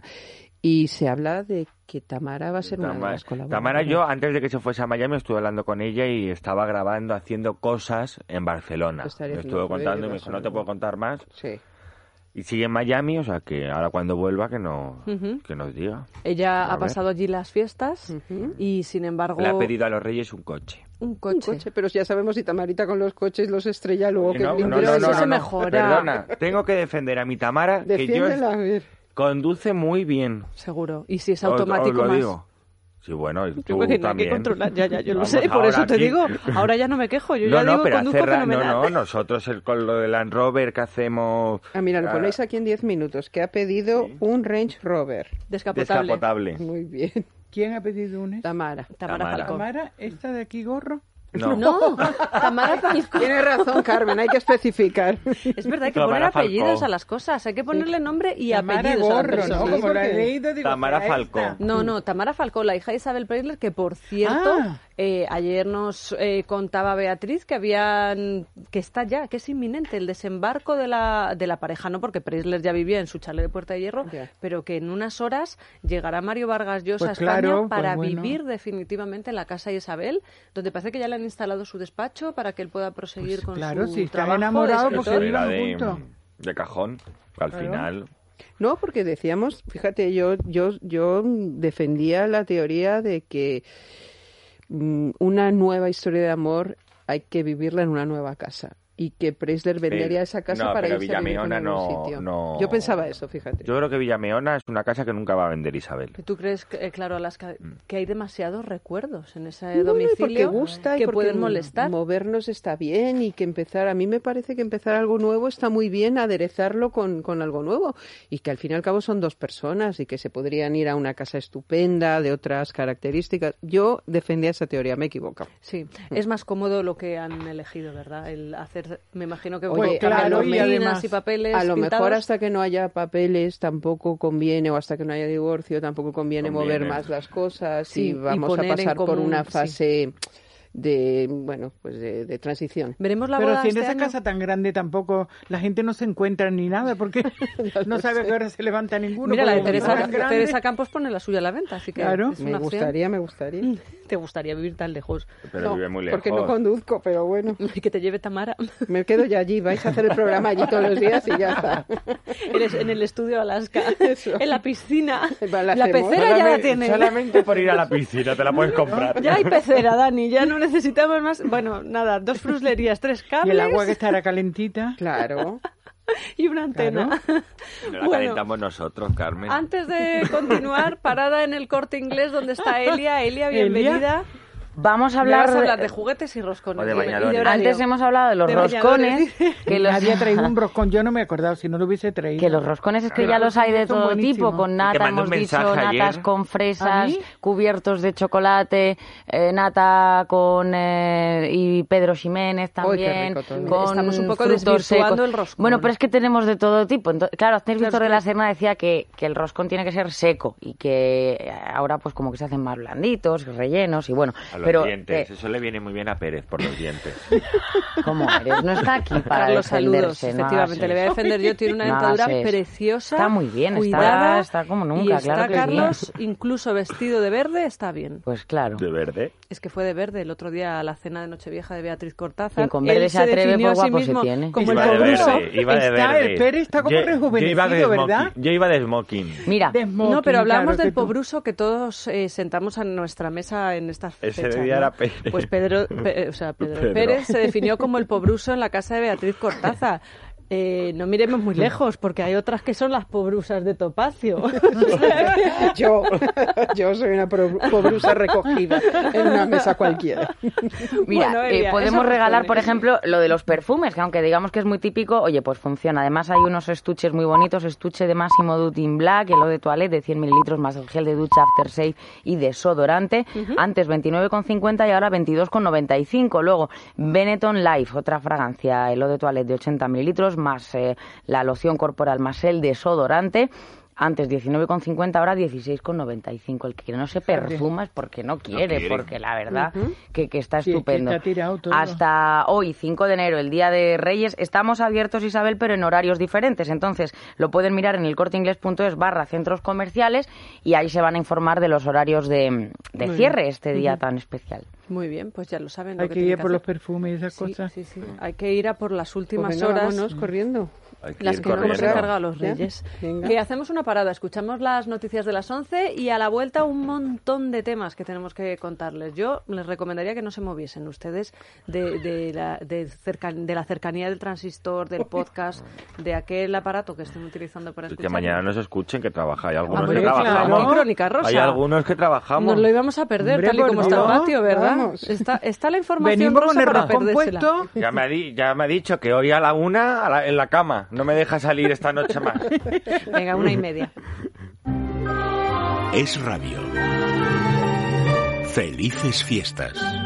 Y se habla de que Tamara va a ser una de Tamara, las colaboradoras. Tamara, yo antes de que se fuese a Miami estuve hablando con ella y estaba grabando, haciendo cosas en Barcelona. Estaría Me haciendo estuvo contando y me pruebas dijo, o no te algo. puedo contar más. Sí. Y sigue en Miami, o sea que ahora cuando vuelva que, no, Ujú. que nos diga. ella A ha ver. pasado allí las fiestas Ujú. y sin embargo Le ha pedido a los Reyes un coche. un coche. Un coche, pero ya sabemos si Tamarita con los coches los estrella luego que no, no, limpio, no, no, eso no, se no. mejora. Perdona, tengo que defender a mi Tamara, que yo Defiéndela, a ver. conduce muy bien. Seguro. Y si es Os- os automático lo más. digo. Sí, bueno, y tú Yo creo que no hay que también. controlar, ya, ya, yo lo Vamos sé, por ahora eso te aquí. digo, ahora ya no me quejo, yo no, ya no, digo pero conduzco hace ra- no, fenomenal. no, nosotros el, con lo del Land Rover que hacemos... Ah, mira, lo ah, ponéis aquí en diez minutos, que ha pedido un Range Rover. Descapotable. Descapotable. Muy bien. ¿Quién ha pedido un? Tamara. Tamara Tamara. Falcó. ¿Tamara? ¿Esta de aquí gorro? No. No, Tamara Falcó. Tienes razón, Carmen, hay que especificar. Es verdad, hay que Tamara poner apellidos Falcó. a las cosas, hay que ponerle nombre y Tamara apellidos a la gorro, persona. ¿no? Sí, Como lo he porque- leído, digo, Tamara ¿será Falcó. esta? No, no, Tamara Falcó, la hija de Isabel Preisler, que por cierto, Ah. Eh, ayer nos eh, contaba Beatriz que habían, que está ya, que es inminente el desembarco de la, de la pareja, no porque Preisler ya vivía en su chalet de Puerta de Hierro, yeah. pero que en unas horas llegará Mario Vargas Llosa pues a España claro, para pues bueno. vivir definitivamente en la casa de Isabel, donde parece que ya le han instalado su despacho para que él pueda proseguir pues con claro, su si está trabajo enamorado, de pues escritor. se de, de cajón, al claro. final... No, porque decíamos, fíjate, yo, yo, yo defendía la teoría de que mmm, una nueva historia de amor hay que vivirla en una nueva casa. Y que Preisler vendería pero, esa casa no, para pero irse a vivir en no, algún sitio. No... Yo pensaba eso, fíjate. Yo creo que Villameona es una casa que nunca va a vender Isabel. ¿Tú crees, que, eh, claro, Alaska, que hay demasiados recuerdos en ese no, domicilio gusta que pueden molestar? Movernos está bien y que empezar, a mí me parece que empezar algo nuevo está muy bien, aderezarlo con, con algo nuevo. Y que al fin y al cabo son dos personas y que se podrían ir a una casa estupenda, de otras características. Yo defendía esa teoría, me he equivocado. Sí, es más cómodo lo que han elegido, ¿verdad? El hacer, me imagino que Oye, claro, y además, y papeles a lo pintados. mejor hasta que no haya papeles tampoco conviene, o hasta que no haya divorcio tampoco conviene, conviene. mover más las cosas sí, y vamos y a pasar común, por una fase sí. de, bueno, pues de, de transición. Veremos la Pero boda si en este esa año. casa tan grande tampoco la gente no se encuentra ni nada, porque no sabe a qué hora se levanta ninguno. Mira, la de Teresa, Teresa, Teresa Campos pone la suya a la venta, así que claro. es una me gustaría, me gustaría. Te gustaría vivir tan lejos. Pero no, vive muy lejos. Porque no conduzco, pero bueno. Que te lleve Tamara. Me quedo ya allí, vais a hacer el programa allí todos los días y ya está. Eres en el estudio Alaska, Eso. En la piscina. La, la pecera solamente, ya la tienes. Solamente por ir a la piscina te la puedes comprar. Ya hay pecera, Dani, ya no necesitamos más. Bueno, nada, dos fruslerías, tres cables. Y el agua que estará calentita. Claro. Y una antena. Claro. No la bueno, calentamos nosotros, Carmen. Antes de continuar, parada en el Corte Inglés donde está Elia. Elia, bienvenida. Elia. Vamos a hablar, vas a hablar de juguetes y roscones. O de y bañadores. horario. Antes hemos hablado de los De roscones. Que los... Nadie ha traído un roscón, yo no me he acordado, si no lo hubiese traído. Que los roscones es que Claro, ya los hay de son todo buenísimos. tipo, con Y nata, te mandó hemos un dicho, mensaje natas ayer. con ¿A fresas, mí? cubiertos de chocolate, eh, nata con eh, y Pedro Ximénez también, rico todo. con Estamos un poco frutos desvirtuando secos. el roscón. Bueno, pero es que tenemos de todo tipo. Entonces, claro, Aznar Claro, Víctor es de que- la Serna decía que, que el roscón tiene que ser seco y que ahora pues como que se hacen más blanditos, rellenos y bueno. A los pero dientes. eh, Eso le viene muy bien a Pérez por los dientes. ¿cómo eres? No está aquí para Carlos, saludos. defenderse, no hagas Efectivamente, le voy a eso. defender yo. Tiene una No dentadura hagas eso. preciosa. Está muy bien, está- cuidada, está como nunca, y está claro que sí. Carlos, incluso vestido de verde, está bien. Pues claro. De verde. Es que fue de verde el otro día a la cena de Nochevieja de Beatriz Cortázar. Quien con verde Él se atreve, definió por a sí guapo se mismo tiene. como Iba el de pobruso. verde, iba de Está- verde. el Pérez está como Yo- yo iba de rejuvenecido, smoking, ¿verdad? Yo iba de smoking. Mira, De smoking, No, pero hablamos claro, del que tú- pobruso que todos eh, sentamos a nuestra mesa en estas Ese fechas. día ¿no? era Pérez. Pues Pedro, Pe- o sea, Pedro, Pedro. Pérez se definió como el pobruso en la casa de Beatriz Cortázar. Eh, no miremos muy lejos, porque hay otras que son las pobrusas de Topacio. Yo, yo soy una pro- pobrusa recogida en una mesa cualquiera. mira, Bueno, eh, Elia, podemos eso regalar, responde. por ejemplo, lo de los perfumes, que aunque digamos que es muy típico, oye, pues funciona. Además hay unos estuches muy bonitos, estuche de Massimo Dutti in Black, el eau de toilette de cien mililitros más el gel de ducha aftershave y desodorante. Antes veintinueve con cincuenta y ahora veintidós con noventa y cinco. Luego Benetton Life, otra fragancia, el eau de toilette de ochenta mililitros más eh, la loción corporal más el desodorante. Antes diecinueve con cincuenta, ahora dieciséis con noventa y cinco. El que no se perfuma es porque no quiere, quiere. porque la verdad Ujú. que, que está Sí, es que estupendo. está tirado todo. Hasta hoy, cinco de enero, el Día de Reyes, estamos abiertos, Isabel, pero en horarios diferentes. Entonces, lo pueden mirar en el corteinglés.es barra centros comerciales y ahí se van a informar de los horarios de, de Muy cierre bien. este día Ujú. tan especial. Muy bien, pues ya lo saben. lo Hay que tienen ir por los hacer. perfumes y esas Sí, cosas. sí, sí. Hay que ir a por las últimas Pues venga, horas. vámonos corriendo. Hay que Las ir que no hemos corriendo. encargado a los ¿Ya? reyes. Venga. Que hacemos una parada, escuchamos las noticias de las once y a la vuelta un montón de temas que tenemos que contarles. Yo les recomendaría que no se moviesen ustedes de, de, la, de, cerca, de la cercanía del transistor, del podcast, de aquel aparato que estén utilizando para escuchar. Que mañana nos escuchen que trabaja. Hay algunos Ah, que bueno, trabajamos. claro. Crónica Rosa. Hay algunos que trabajamos. Nos lo íbamos a perder, Hombre, tal y como por está el Dios, patio, ¿verdad? vamos. Está, está la información Venimos rosa con el para roscón perdérsela. puesto. Ya me, ha di- ya me ha dicho que hoy a la una a la- en la cama. No me deja salir esta noche más. Venga, una y media. Es radio. Felices fiestas.